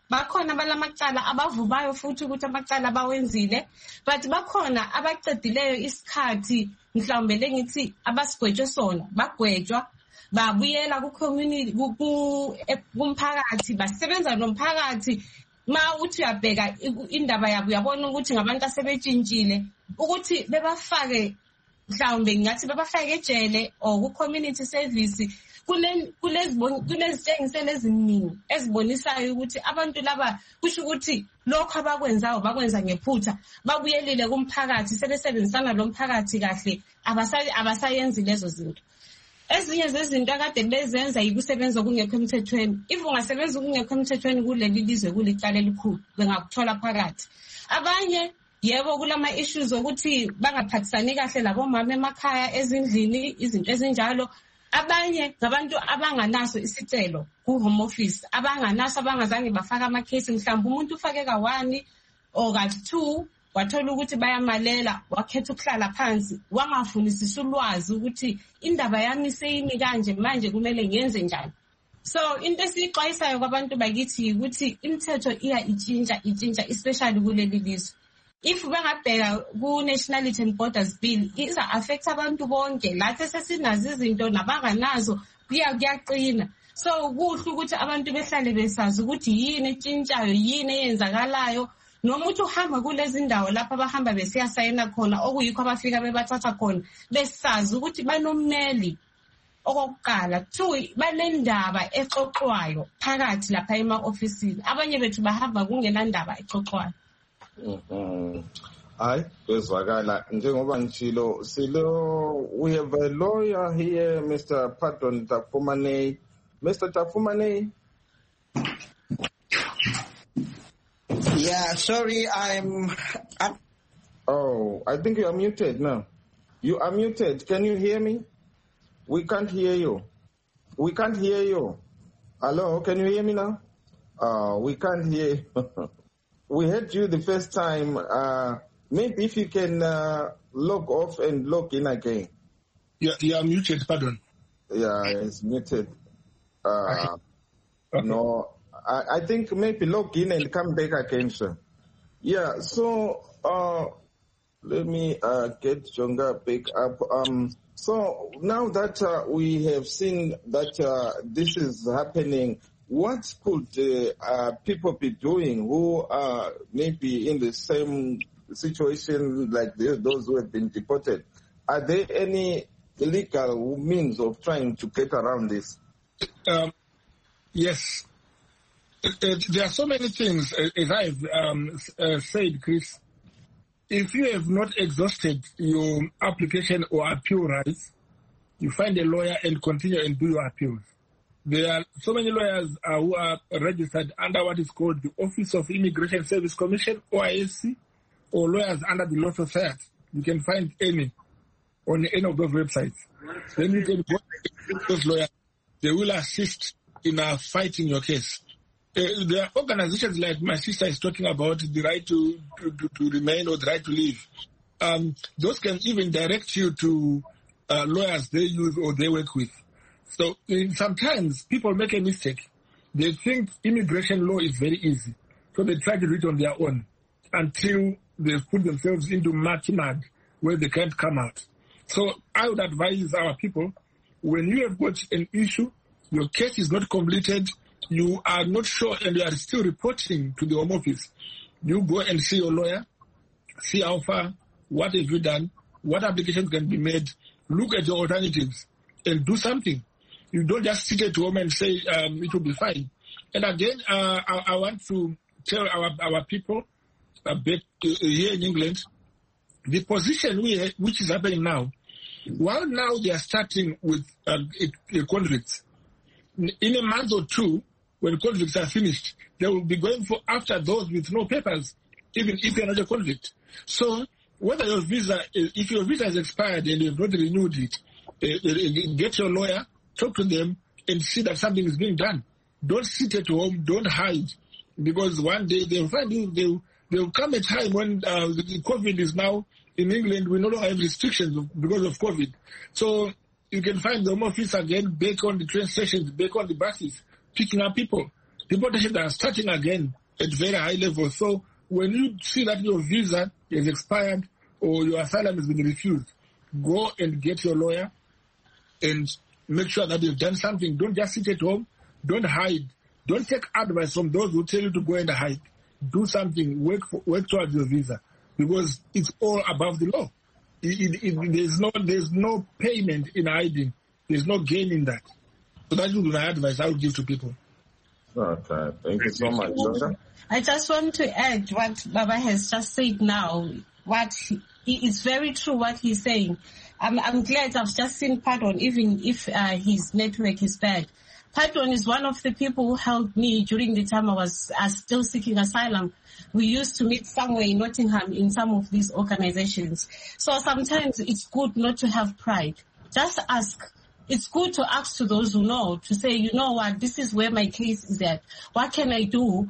bakhona balamacala abavubayo futhi ukuthi amacala bawenzile, but bakhona abaqedileyo isikhathi mhlawumbe lengithi abasigwetshwe sona bagwetshwa babuyela ku community kumphakathi basebenza nomphakathi. Ma uthi uyabheka indaba yabo uyabona ukuthi ngabantu asebetshintshile ukuthi bebafake mhlawumbe ngathi bebafake ejele or ku community service. Kule kulezitshengiselo eziningi ezibonisayo ukuthi abantu laba kusho ukuthi lokho abakwenzayo bakwenza ngephutha, babuyelile kumphakathi sebesebenzisana lo mphakathi kahle, abasayenzi lezo zinto. Ezinye zezinto akade bezenza yikusebenza kungekho emthethweni. If ungasebenza kungekho emthethweni kuleli lizwe kulicala elikhulu bengakuthola phakathi. Abanye yebo kulama issues ukuthi bangaphathisani kahle labo mama emakhaya ezindlini izinto ezinjalo. Abanye ngabantu abanganaso isicelo ku home office, abanganaso abangazange bafaka ama case. Mhlawumbe umuntu ufake ka one or ka two wathola ukuthi bayamalela, wakhetha ukuhlala phansi, wangafunisisa ulwazi ukuthi indaba yami seyimi kanje manje kumele ngenze njani. So into esixwayisayo kwabantu bakithi ukuthi imithetho iya itshintsha itshintsha especially kuleli lizwe. If bengabheka ku Nationality and Borders Bill iza affect abantu bonke, lathi sesinazo izinto nabanganazo kuya kuyaqina. So kuhle ukuthi abantu behlale besazi ukuthi yini etshintshayo, yini eyenzakalayo. Noma uthi uhamba kulezi ndawo lapha abahamba besiyasayina khona okuyikho abafika bebathatha khona besazi ukuthi banommeli. Okokuqala two banendaba exoxwayo phakathi lapha ema officeini. Abanye bethu bahamba kungenandaba exoxwayo. Mhm. Hayi bezwakala njengoba ngitshilo silo we have a lawyer here, Mister Pardon Tafumane. Mister Tafumane. Yeah, sorry, I'm, I'm... Oh, I think you are muted now. You are muted. Can you hear me? We can't hear you. We can't hear you. Hello, can you hear me now? Uh, we can't hear you. We heard you the first time. Uh, maybe if you can uh, log off and log in again. Yeah, you are muted, pardon. Yeah, it's muted. Uh, okay. No, I, I think maybe log in and come back again, sir. Yeah, so uh, let me uh, get Jonga back up. Um, so now that uh, we have seen that uh, this is happening, what could uh, uh, people be doing who are maybe in the same situation like the, those who have been deported? Are there any legal means of trying to get around this? Um, yes. Uh, there are so many things, uh, as I've um, uh, said, Chris. If you have not exhausted your application or appeal rights, you find a lawyer and continue and do your appeals. There are so many lawyers uh, who are registered under what is called the Office of Immigration Service Commission, O I S C, or lawyers under the Law Society. You can find any on any of those websites. Then you can go to those lawyers. They will assist in uh, fighting your case. Uh, there are organizations like my sister is talking about, the right to, to, to, to remain or the right to leave. Um, those can even direct you to uh, lawyers they use or they work with. So uh, sometimes people make a mistake. They think immigration law is very easy. So they try to do it on their own until they put themselves into much mud where they can't come out. So I would advise our people, when you have got an issue, your case is not completed, you are not sure and you are still reporting to the Home Office, you go and see your lawyer, see how far, what have you done, what applications can be made, look at your alternatives and do something. You don't just sit at home and say um, it will be fine. And again, uh, I, I want to tell our, our people a bit uh, here in England, the position we, which is happening now, while now they are starting with uh, a, a convicts, in a month or two, when convicts are finished, they will be going for after those with no papers, even if you're not a convict. So whether your visa, if your visa is expired and you have not renewed it, uh, get your lawyer, talk to them, and see that something is being done. Don't sit at home, don't hide, because one day they'll find you, they'll, they'll come a time when uh, the COVID is now in England, we no longer have restrictions because of COVID. So you can find the Home Office again back on the train stations, back on the buses, picking up people. Deportations are starting again at very high levels. So when you see that your visa is expired or your asylum has been refused, go and get your lawyer and make sure that you've done something. Don't just sit at home. Don't hide. Don't take advice from those who tell you to go and hide. Do something. Work for, work towards your visa, because it's all above the law. It, it, it, there's no there's no payment in hiding. There's no gain in that. So that would be my advice I would give to people. Okay, thank you so much, Doctor. I just want to add what Baba has just said now. What he, it's very true what he's saying. I'm, I'm glad I've just seen Pardon, even if uh, his network is bad. Pardon is one of the people who helped me during the time I was uh, still seeking asylum. We used to meet somewhere in Nottingham in some of these organizations. So sometimes it's good not to have pride. Just ask. It's good to ask to those who know, to say, you know what, this is where my case is at. What can I do?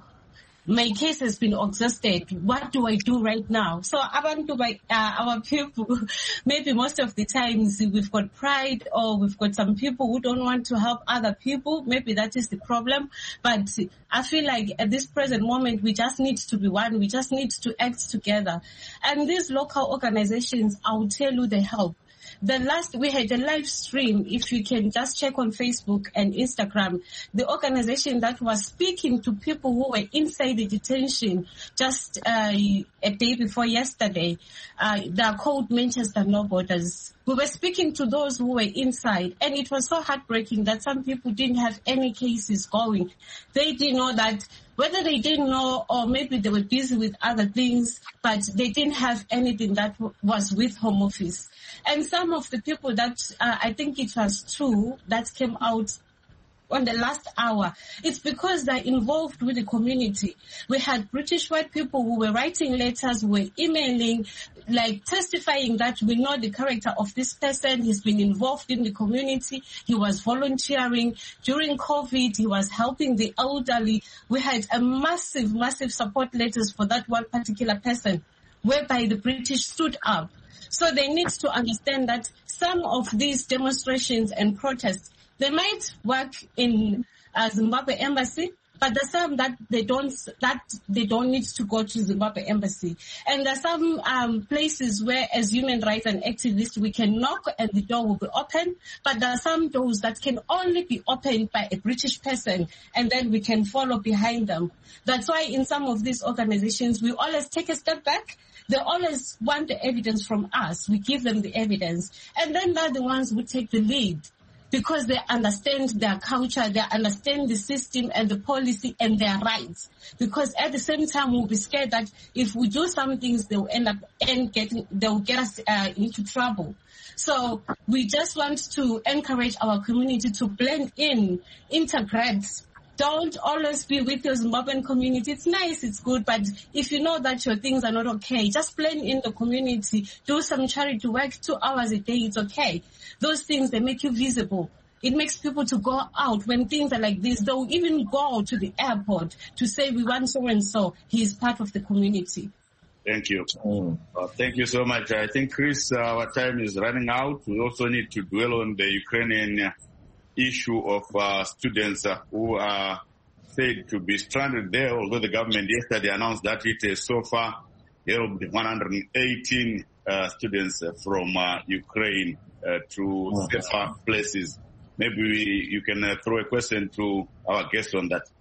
My case has been exhausted. What do I do right now? So abantu, uh, our people, maybe most of the times we've got pride, or we've got some people who don't want to help other people. Maybe that is the problem. But I feel like at this present moment, we just need to be one. We just need to act together. And these local organizations, I will tell you, they help. The last, we had a live stream, if you can just check on Facebook and Instagram, the organization that was speaking to people who were inside the detention just uh, a day before yesterday. Uh, they are called Manchester No Borders. We were speaking to those who were inside, and it was so heartbreaking that some people didn't have any cases going. They didn't know that, whether they didn't know or maybe they were busy with other things, but they didn't have anything that w- was with Home Office. And some of the people that uh, I think it was true that came out on the last hour, it's because they're involved with the community. We had British white people who were writing letters, who were emailing, like testifying that we know the character of this person. He's been involved in the community. He was volunteering. During COVID, he was helping the elderly. We had a massive, massive support letters for that one particular person, whereby the British stood up. So they need to understand that some of these demonstrations and protests, they might work in uh, Zimbabwe embassy, but there's some that they don't that they don't need to go to Zimbabwe embassy. And there's some um, places where, as human rights and activists, we can knock and the door will be open. But there are some doors that can only be opened by a British person, and then we can follow behind them. That's why in some of these organizations, we always take a step back. They always want the evidence from us. We give them the evidence, and then they're the ones who take the lead, because they understand their culture, they understand the system and the policy and their rights. Because at the same time, we'll be scared that if we do some things, they'll end up and getting, they'll get us uh, into trouble. So we just want to encourage our community to blend in, integrate. Don't always be with your Zimbabwean community. It's nice, it's good, but if you know that your things are not okay, just blend in the community. Do some charity work two hours a day, it's okay. Those things, they make you visible. It makes people to go out. When things are like this, they'll even go to the airport to say, we want so-and-so. He is part of the community. Thank you. Mm. Uh, thank you so much. I think, Chris, uh, our time is running out. We also need to dwell on the Ukrainian uh, issue of uh, students uh, who are said to be stranded there, although the government yesterday announced that it has so far helped one hundred eighteen uh, students uh, from uh, Ukraine uh, to okay. safer places. Maybe we, you can uh, throw a question to our guest on that.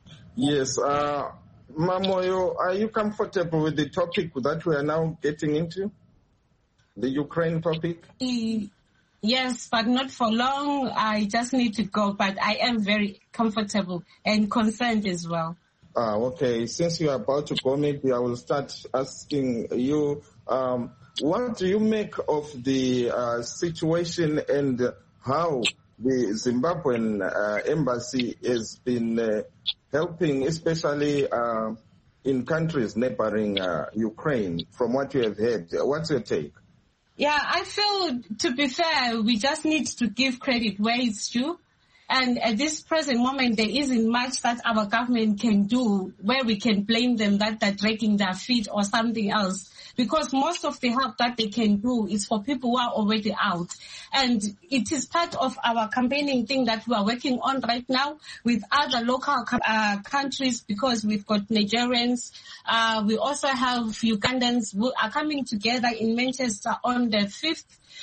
Yes. Uh, Mamoyo, are you comfortable with the topic that we are now getting into? The Ukraine topic? Mm. Yes, but not for long. I just need to go, but I am very comfortable and concerned as well. Ah, okay. Since you are about to go, maybe I will start asking you, um, what do you make of the uh, situation and how the Zimbabwean uh, embassy has been uh, helping, especially uh, in countries neighboring uh, Ukraine, from what you have heard? What's your take? Yeah, I feel, to be fair, we just need to give credit where it's due. And at this present moment, there isn't much that our government can do where we can blame them that they're dragging their feet or something else. Because most of the help that they can do is for people who are already out. And it is part of our campaigning thing that we are working on right now with other local uh, countries, because we've got Nigerians. Uh, we also have Ugandans who are coming together in Manchester on the fifth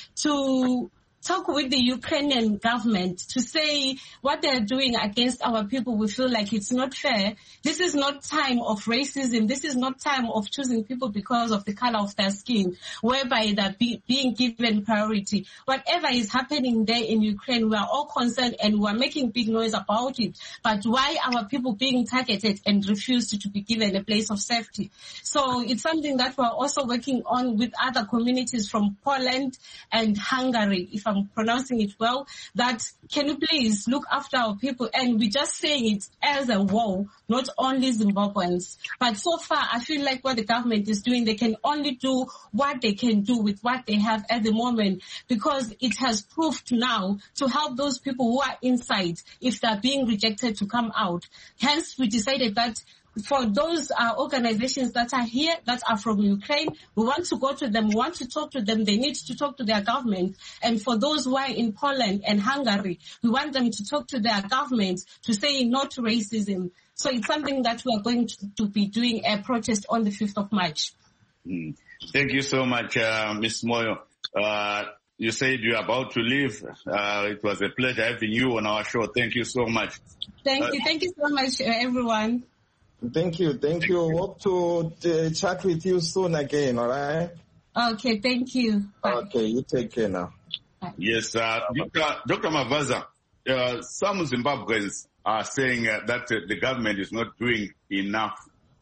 to talk with the Ukrainian government to say what they're doing against our people. We feel like it's not fair. This is not time of racism. This is not time of choosing people because of the color of their skin, whereby they're be, being given priority. Whatever is happening there in Ukraine, we are all concerned and we are making big noise about it. But why are our people being targeted and refused to be given a place of safety? So it's something that we're also working on with other communities from Poland and Hungary, if I'm I'm pronouncing it well, that can you please look after our people? And we're just saying it as a whole, not only Zimbabweans. But so far, I feel like what the government is doing, they can only do what they can do with what they have at the moment, because it has proved now to help those people who are inside if they're being rejected to come out. Hence, we decided that for those uh, organizations that are here, that are from Ukraine, we want to go to them, we want to talk to them, they need to talk to their government. And for those who are in Poland and Hungary, we want them to talk to their government to say no to racism. So it's something that we are going to, to be doing a protest on the fifth of March. Mm. Thank you so much, uh, Miz Moyo. Uh, you said you're about to leave. Uh, it was a pleasure having you on our show. Thank you so much. Thank uh, you. Thank you so much, uh, everyone. Thank you. Thank you. Hope to uh, chat with you soon again, all right? Okay, thank you. Bye. Okay, you take care now. Bye. Yes, uh, Doctor Doctor Mavaza, uh, some Zimbabweans are saying uh, that uh, the government is not doing enough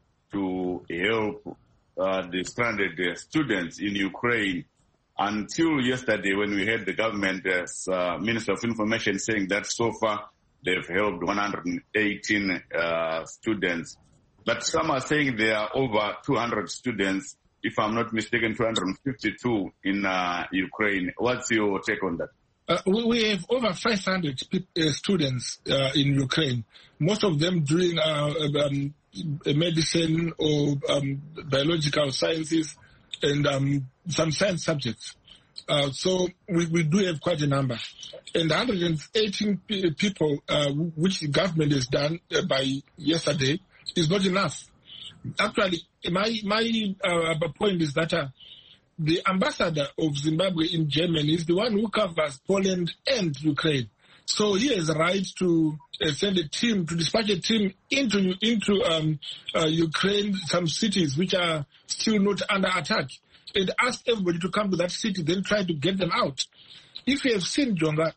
to help uh, the stranded uh, students in Ukraine. Until yesterday, when we heard the government uh, Minister of Information saying that so far they've helped one hundred eighteen uh, students. But some are saying there are over two hundred students, if I'm not mistaken, two hundred fifty-two in uh, Ukraine. What's your take on that? Uh, we, we have over five hundred pe- uh, students uh, in Ukraine, most of them doing uh, um, medicine or um, biological sciences and um, some science subjects. Uh, so we, we do have quite a number. And one hundred eighteen p- people, uh, which the government has done uh, by yesterday, is not enough. Actually, my my uh, point is that uh, the ambassador of Zimbabwe in Germany is the one who covers Poland and Ukraine. So he has a right to uh, send a team, to dispatch a team into into um, uh, Ukraine, some cities which are still not under attack, and ask everybody to come to that city, then try to get them out. If you have seen, Jonga,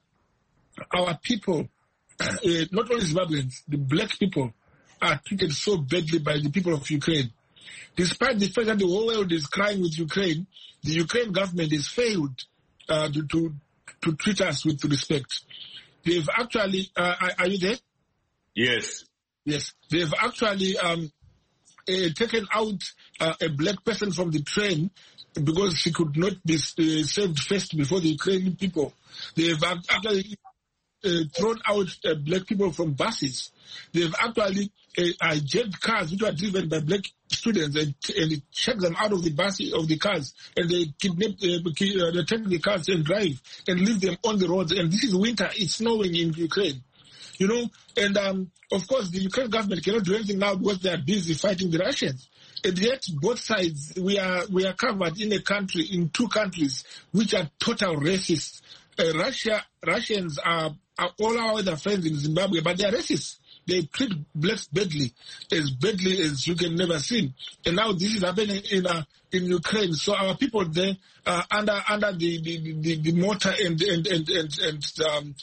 our people, uh, not only Zimbabweans, the black people, are treated so badly by the people of Ukraine. Despite the fact that the whole world is crying with Ukraine, the Ukraine government has failed uh, to, to to treat us with respect. They've actually, uh, are, are you there? Yes. Yes. They've actually um, uh, taken out uh, a black person from the train because she could not be uh, saved first before the Ukrainian people. They've actually uh, thrown out uh, black people from buses. They've actually uh, hijacked cars which were driven by black students and, and checked them out of the bus of the cars, and they kidnap, uh, they take the cars and drive and leave them on the roads. And this is winter; it's snowing in Ukraine, you know. And um, of course, the Ukraine government cannot do anything now because they are busy fighting the Russians. And yet, both sides, we are we are covered in a country, in two countries, which are total racists. Uh, Russia, Russians are, are all our other friends in Zimbabwe, but they are racist. They treat blacks badly, as badly as you can never see. And now this is happening in uh, in Ukraine. So our people there uh, under under the the, the, the mortar and and and and, and um,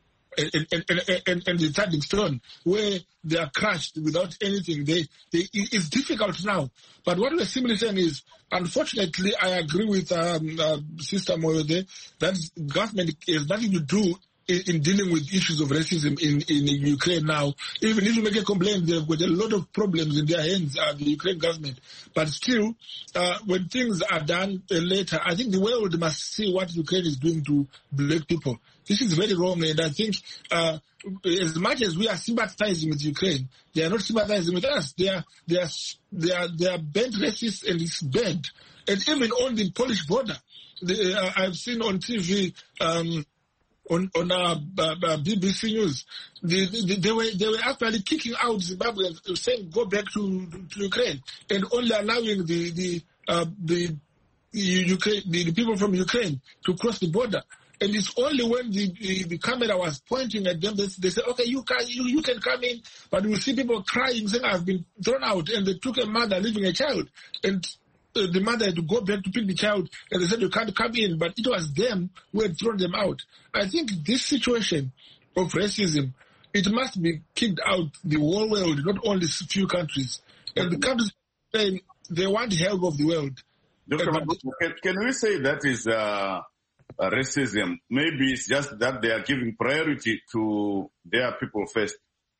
And, and, and, and, and the standing stone, where they are crushed without anything. They, they, it's difficult now. But what we're simply saying is, unfortunately, I agree with um, uh, Sister Moyo there, that government has nothing to do in, in dealing with issues of racism in, in Ukraine now. Even if you make a complaint, they've got a lot of problems in their hands, uh, the Ukraine government. But still, uh, when things are done uh, later, I think the world must see what Ukraine is doing to black people. This is very wrong, and I think uh, as much as we are sympathizing with Ukraine, they are not sympathizing with us. They are, they are, they are, they are bent racist, and it's bad. And even on the Polish border, the, uh, I've seen on T V, um, on on uh, uh, B B C News, they, they, they were they were actually kicking out Zimbabweans, saying go back to, to Ukraine, and only allowing the the uh, the, Ukraine, the the people from Ukraine to cross the border. And it's only when the, the, the camera was pointing at them, they, they said, okay, you can, you, you can come in, but we see people crying, saying, I've been thrown out. And they took a mother leaving a child. And uh, the mother had to go back to pick the child, and they said, you can't come in. But it was them who had thrown them out. I think this situation of racism, it must be kicked out the whole world, not only a few countries. And the countries, they, they want help of the world. Doctor And, can, can we say that is... Uh... Uh, racism? Maybe it's just that they are giving priority to their people first.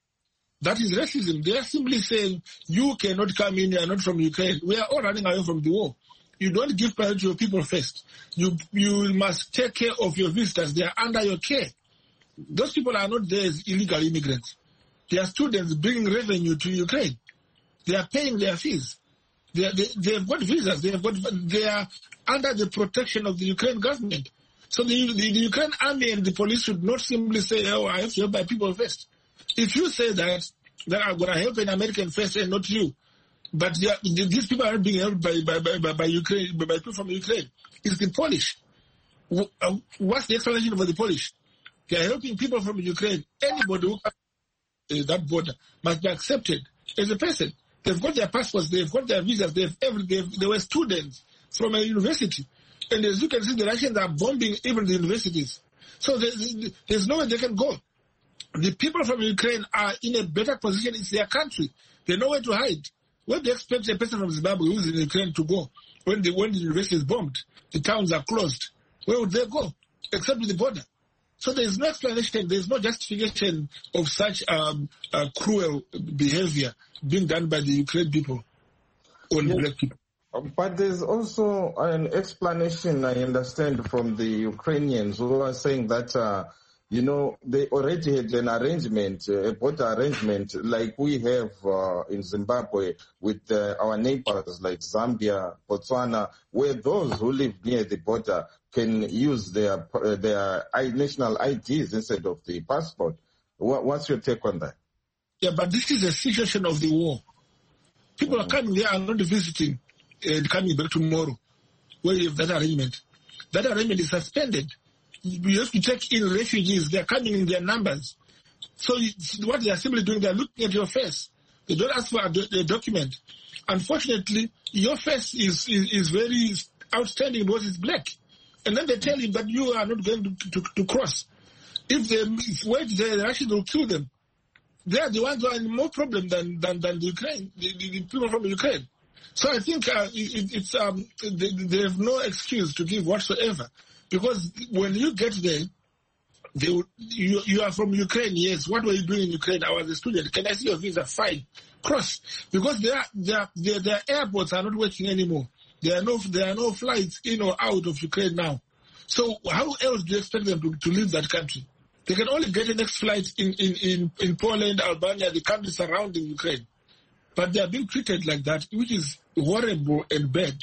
That is racism. They are simply saying, you cannot come in, you are not from Ukraine. We are all running away from the war. You don't give priority to your people first. You you must take care of your visitors. They are under your care. Those people are not there as illegal immigrants. They are students bringing revenue to Ukraine. They are paying their fees. They, are, they, they have got visas. They have got. They are under the protection of the Ukraine government. So the, the, the Ukraine army and the police should not simply say, oh, I have to help my people first. If you say that, then I'm going to help an American first and not you. But are, these people are not being helped by, by, by, by Ukraine, by people from Ukraine. It's the Polish. What's the explanation for the Polish? They are helping people from Ukraine. Anybody who comes to that border must be accepted as a person. They've got their passports, they've got their visas, they've every, they've, they were students from a university. And as you can see, the Russians are bombing even the universities. So there's, there's nowhere they can go. The people from Ukraine are in a better position. It's their country. They know where to hide. Where do you expect a person from Zimbabwe who's in Ukraine to go when the, when the university is bombed? The towns are closed. Where would they go? Except with the border. So there's no explanation. There's no justification of such um, uh, cruel behavior being done by the Ukraine people on yes. black people. But there's also an explanation, I understand, from the Ukrainians who are saying that, uh, you know, they already had an arrangement, a border arrangement like we have uh, in Zimbabwe with uh, our neighbors like Zambia, Botswana, where those who live near the border can use their uh, their national I Ds instead of the passport. What, what's your take on that? Yeah, but this is a situation of the war. People mm-hmm. are coming here and not visiting. And coming back tomorrow, where you have that arrangement. That arrangement is suspended. You have to take in refugees. They are coming in their numbers. So what they are simply doing, they are looking at your face. They don't ask for a, do- a document. Unfortunately, your face is, is, is very outstanding because it's black. And then they tell you that you are not going to, to, to cross. If they wait there, the Russians will kill them. They are the ones who are in more problem than, than, than the Ukraine, the, the, the people from Ukraine. So I think uh, it, it's um, they, they have no excuse to give whatsoever, because when you get there, they will, you you are from Ukraine. Yes, what were you doing in Ukraine? I was a student. Can I see your visa? Fine, cross. Because their their their, their airports are not working anymore. There are no there are no flights in or out of Ukraine now. So how else do you expect them to, to leave that country? They can only get the next flight in in, in, in Poland, Albania, the countries surrounding Ukraine. But they are being treated like that, which is horrible and bad.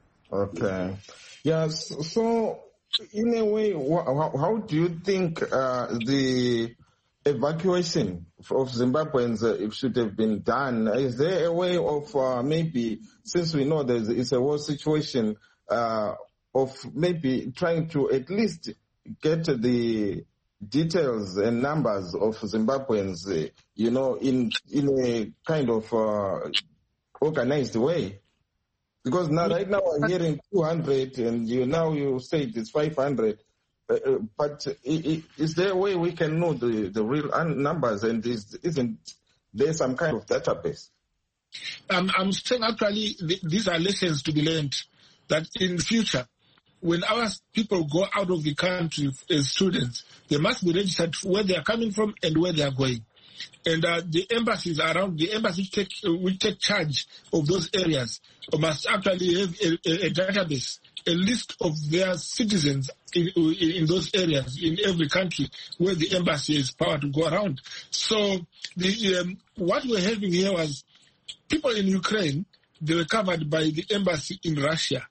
Okay. Yes. So, in a way, how, how do you think uh, the evacuation of Zimbabweans uh, should have been done? Is there a way of uh, maybe, since we know there's it's a war situation, uh, of maybe trying to at least get the details and numbers of Zimbabweans, uh, you know, in in a kind of uh, organized way? Because now, right now, I'm hearing two hundred, and you now you say it's five hundred. Uh, uh, but it, it, is there a way we can know the, the real numbers, and is, isn't there some kind of database? Um, I'm saying actually th- these are lessons to be learned, that in the future, when our people go out of the country as students, they must be registered where they are coming from and where they are going. And uh, the embassies around, the embassies take, uh, will take charge of those areas, must actually have a, a, a database, a list of their citizens in, in, in those areas, in every country where the embassy has power to go around. So the, um, what we're having here was people in Ukraine, they were covered by the embassy in Russia.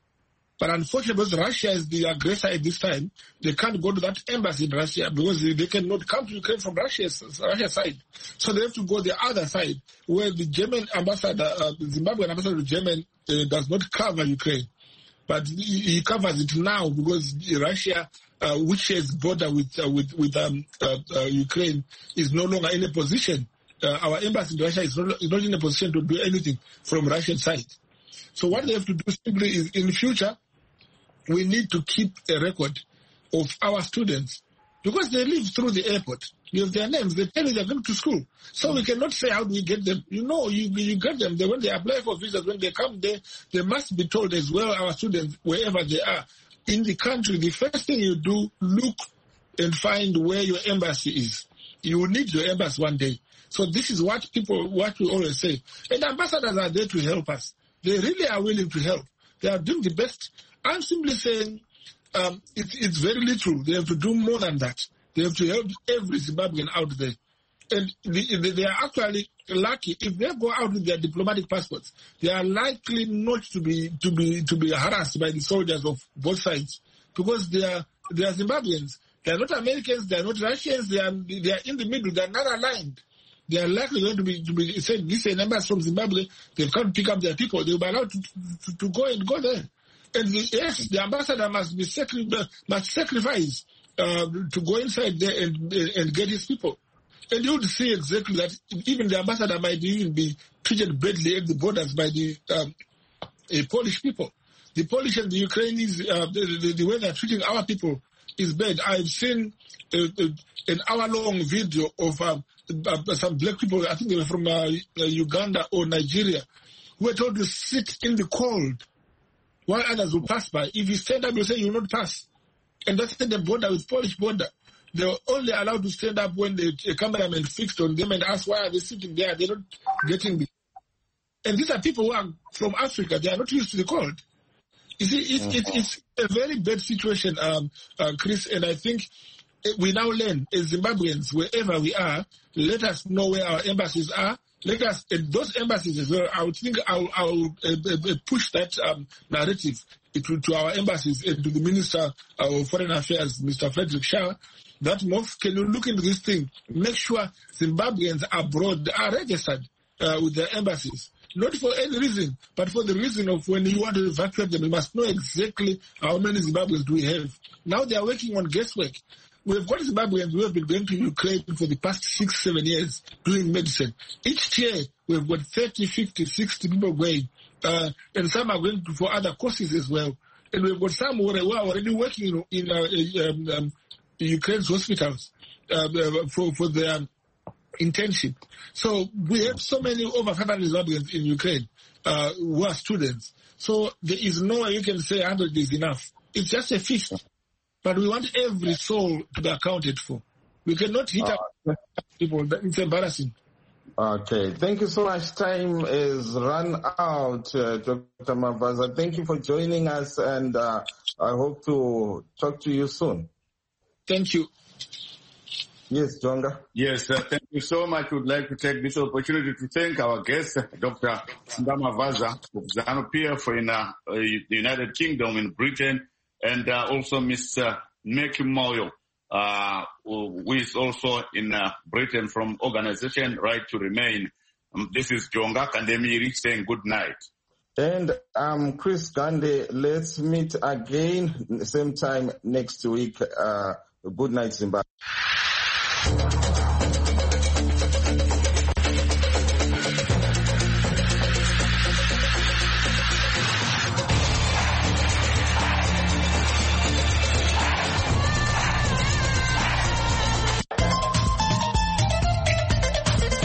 But unfortunately, because Russia is the aggressor at this time, they can't go to that embassy in Russia because they cannot come to Ukraine from Russia's, Russia's side. So they have to go the other side, where the German ambassador, uh, the Zimbabwean ambassador to German uh, does not cover Ukraine. But he, he covers it now because Russia, uh, which has border with uh, with, with um, uh, uh, Ukraine, is no longer in a position. Uh, our embassy in Russia is not, is not in a position to do anything from Russian side. So what they have to do simply is, in the future, we need to keep a record of our students because they live through the airport. You have their names. They tell you they're going to school. So we cannot say how do we get them. You know, you, you get them. They, when they apply for visas, when they come there, they must be told as well, our students, wherever they are in the country, the first thing you do, look and find where your embassy is. You will need your embassy one day. So this is what people, what we always say. And ambassadors are there to help us. They really are willing to help. They are doing the best. I'm simply saying um, it, it's very literal. They have to do more than that. They have to help every Zimbabwean out there. And they, they are actually lucky. If they go out with their diplomatic passports, they are likely not to be to be to be harassed by the soldiers of both sides because they are they are Zimbabweans. They are not Americans. They are not Russians. They are they are in the middle. They are not aligned. They are likely going to be to be saying this is members from Zimbabwe. They can't pick up their people. They will be allowed to, to, to go and go there. And the, yes, the ambassador must be sacri- must sacrifice uh, to go inside there and and get his people. And you would see exactly that even the ambassador might even be treated badly at the borders by the um, uh, Polish people. The Polish and the Ukrainians, uh, the, the, the way they're treating our people is bad. I've seen uh, uh, an hour-long video of uh, uh, some black people, I think they were from uh, uh, Uganda or Nigeria, who were told to sit in the cold while others will pass by. If you stand up, you say you will not pass. And that's the border with Polish border. They were only allowed to stand up when the a cameraman fixed on them and asked why are they sitting there. They're not getting the... And these are people who are from Africa. They are not used to the cold. You see, it's, mm-hmm. it's, it's a very bad situation, um, uh, Chris, and I think we now learn as Zimbabweans, wherever we are, let us know where our embassies are. Let us, and those embassies as well, I would think I'll, I'll uh, uh, push that um, narrative to, to our embassies and to the Minister of Foreign Affairs, Mister Frederick Shah, that most can you look into this thing, make sure Zimbabweans abroad are registered uh, with their embassies. Not for any reason, but for the reason of when you want to evacuate them, you must know exactly how many Zimbabweans do we have. Now they are working on guesswork. We've got Zimbabweans who have been going to Ukraine for the past six, seven years doing medicine. Each year, we've got thirty, fifty, sixty people going, uh, and some are going to, for other courses as well. And we've got some who are already working in, in uh, um, um, Ukraine's hospitals uh, for, for their internship. So we have so many, over five hundred Zimbabweans in Ukraine uh, who are students. So there is no way you can say one hundred is enough. It's just a fifth. But we want every soul to be accounted for. We cannot hit uh, up people. It's embarrassing. Okay. Thank you so much. Time is run out, uh, Doctor Mavaza. Thank you for joining us, and uh, I hope to talk to you soon. Thank you. Yes, Jonga. Yes, uh, thank you so much. We'd like to take this opportunity to thank our guest, Doctor Mavaza of ZANU-P F in uh, the United Kingdom, in Britain, and uh, also Mister Meki Moyo, uh, who is also in uh, Britain from organization Right to Remain. Um, this is Jonga Kandemiri saying good night. And um, Chris Gande, let's meet again same time next week. Uh, good night, Zimbabwe.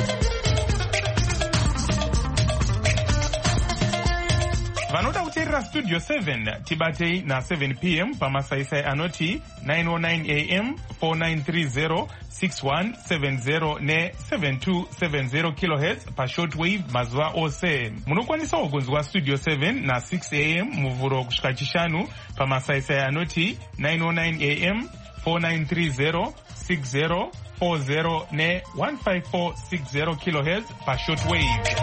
Vanoda kuteerera Studio seven tibatei na seven p m pamasaisai anoti nine oh nine a m four nine three zero six one seven zero ne seven two seven zero kilohertz pa shortwave mazuva ose. Munokwanisa kugonzwa Studio seven na six a m muvhuro kusvika chishanu pamasaisai anoti nine oh nine a m four nine three zero six zero four zero ne one five four six zero kilohertz pa shortwave.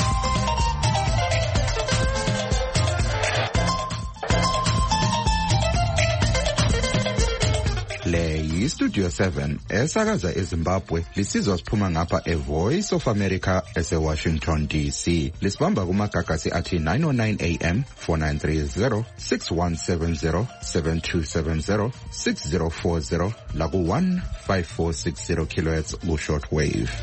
Le yi-Studio seven esakaza eZimbabwe lisizwa siphuma ngapha eVoice of America ese-Washington D C. Lisibamba kumagagasi athi nine oh nine a m four nine three zero six one seven zero seven two seven zero six zero four zero laku one five four six zero kilohertz ku shortwave.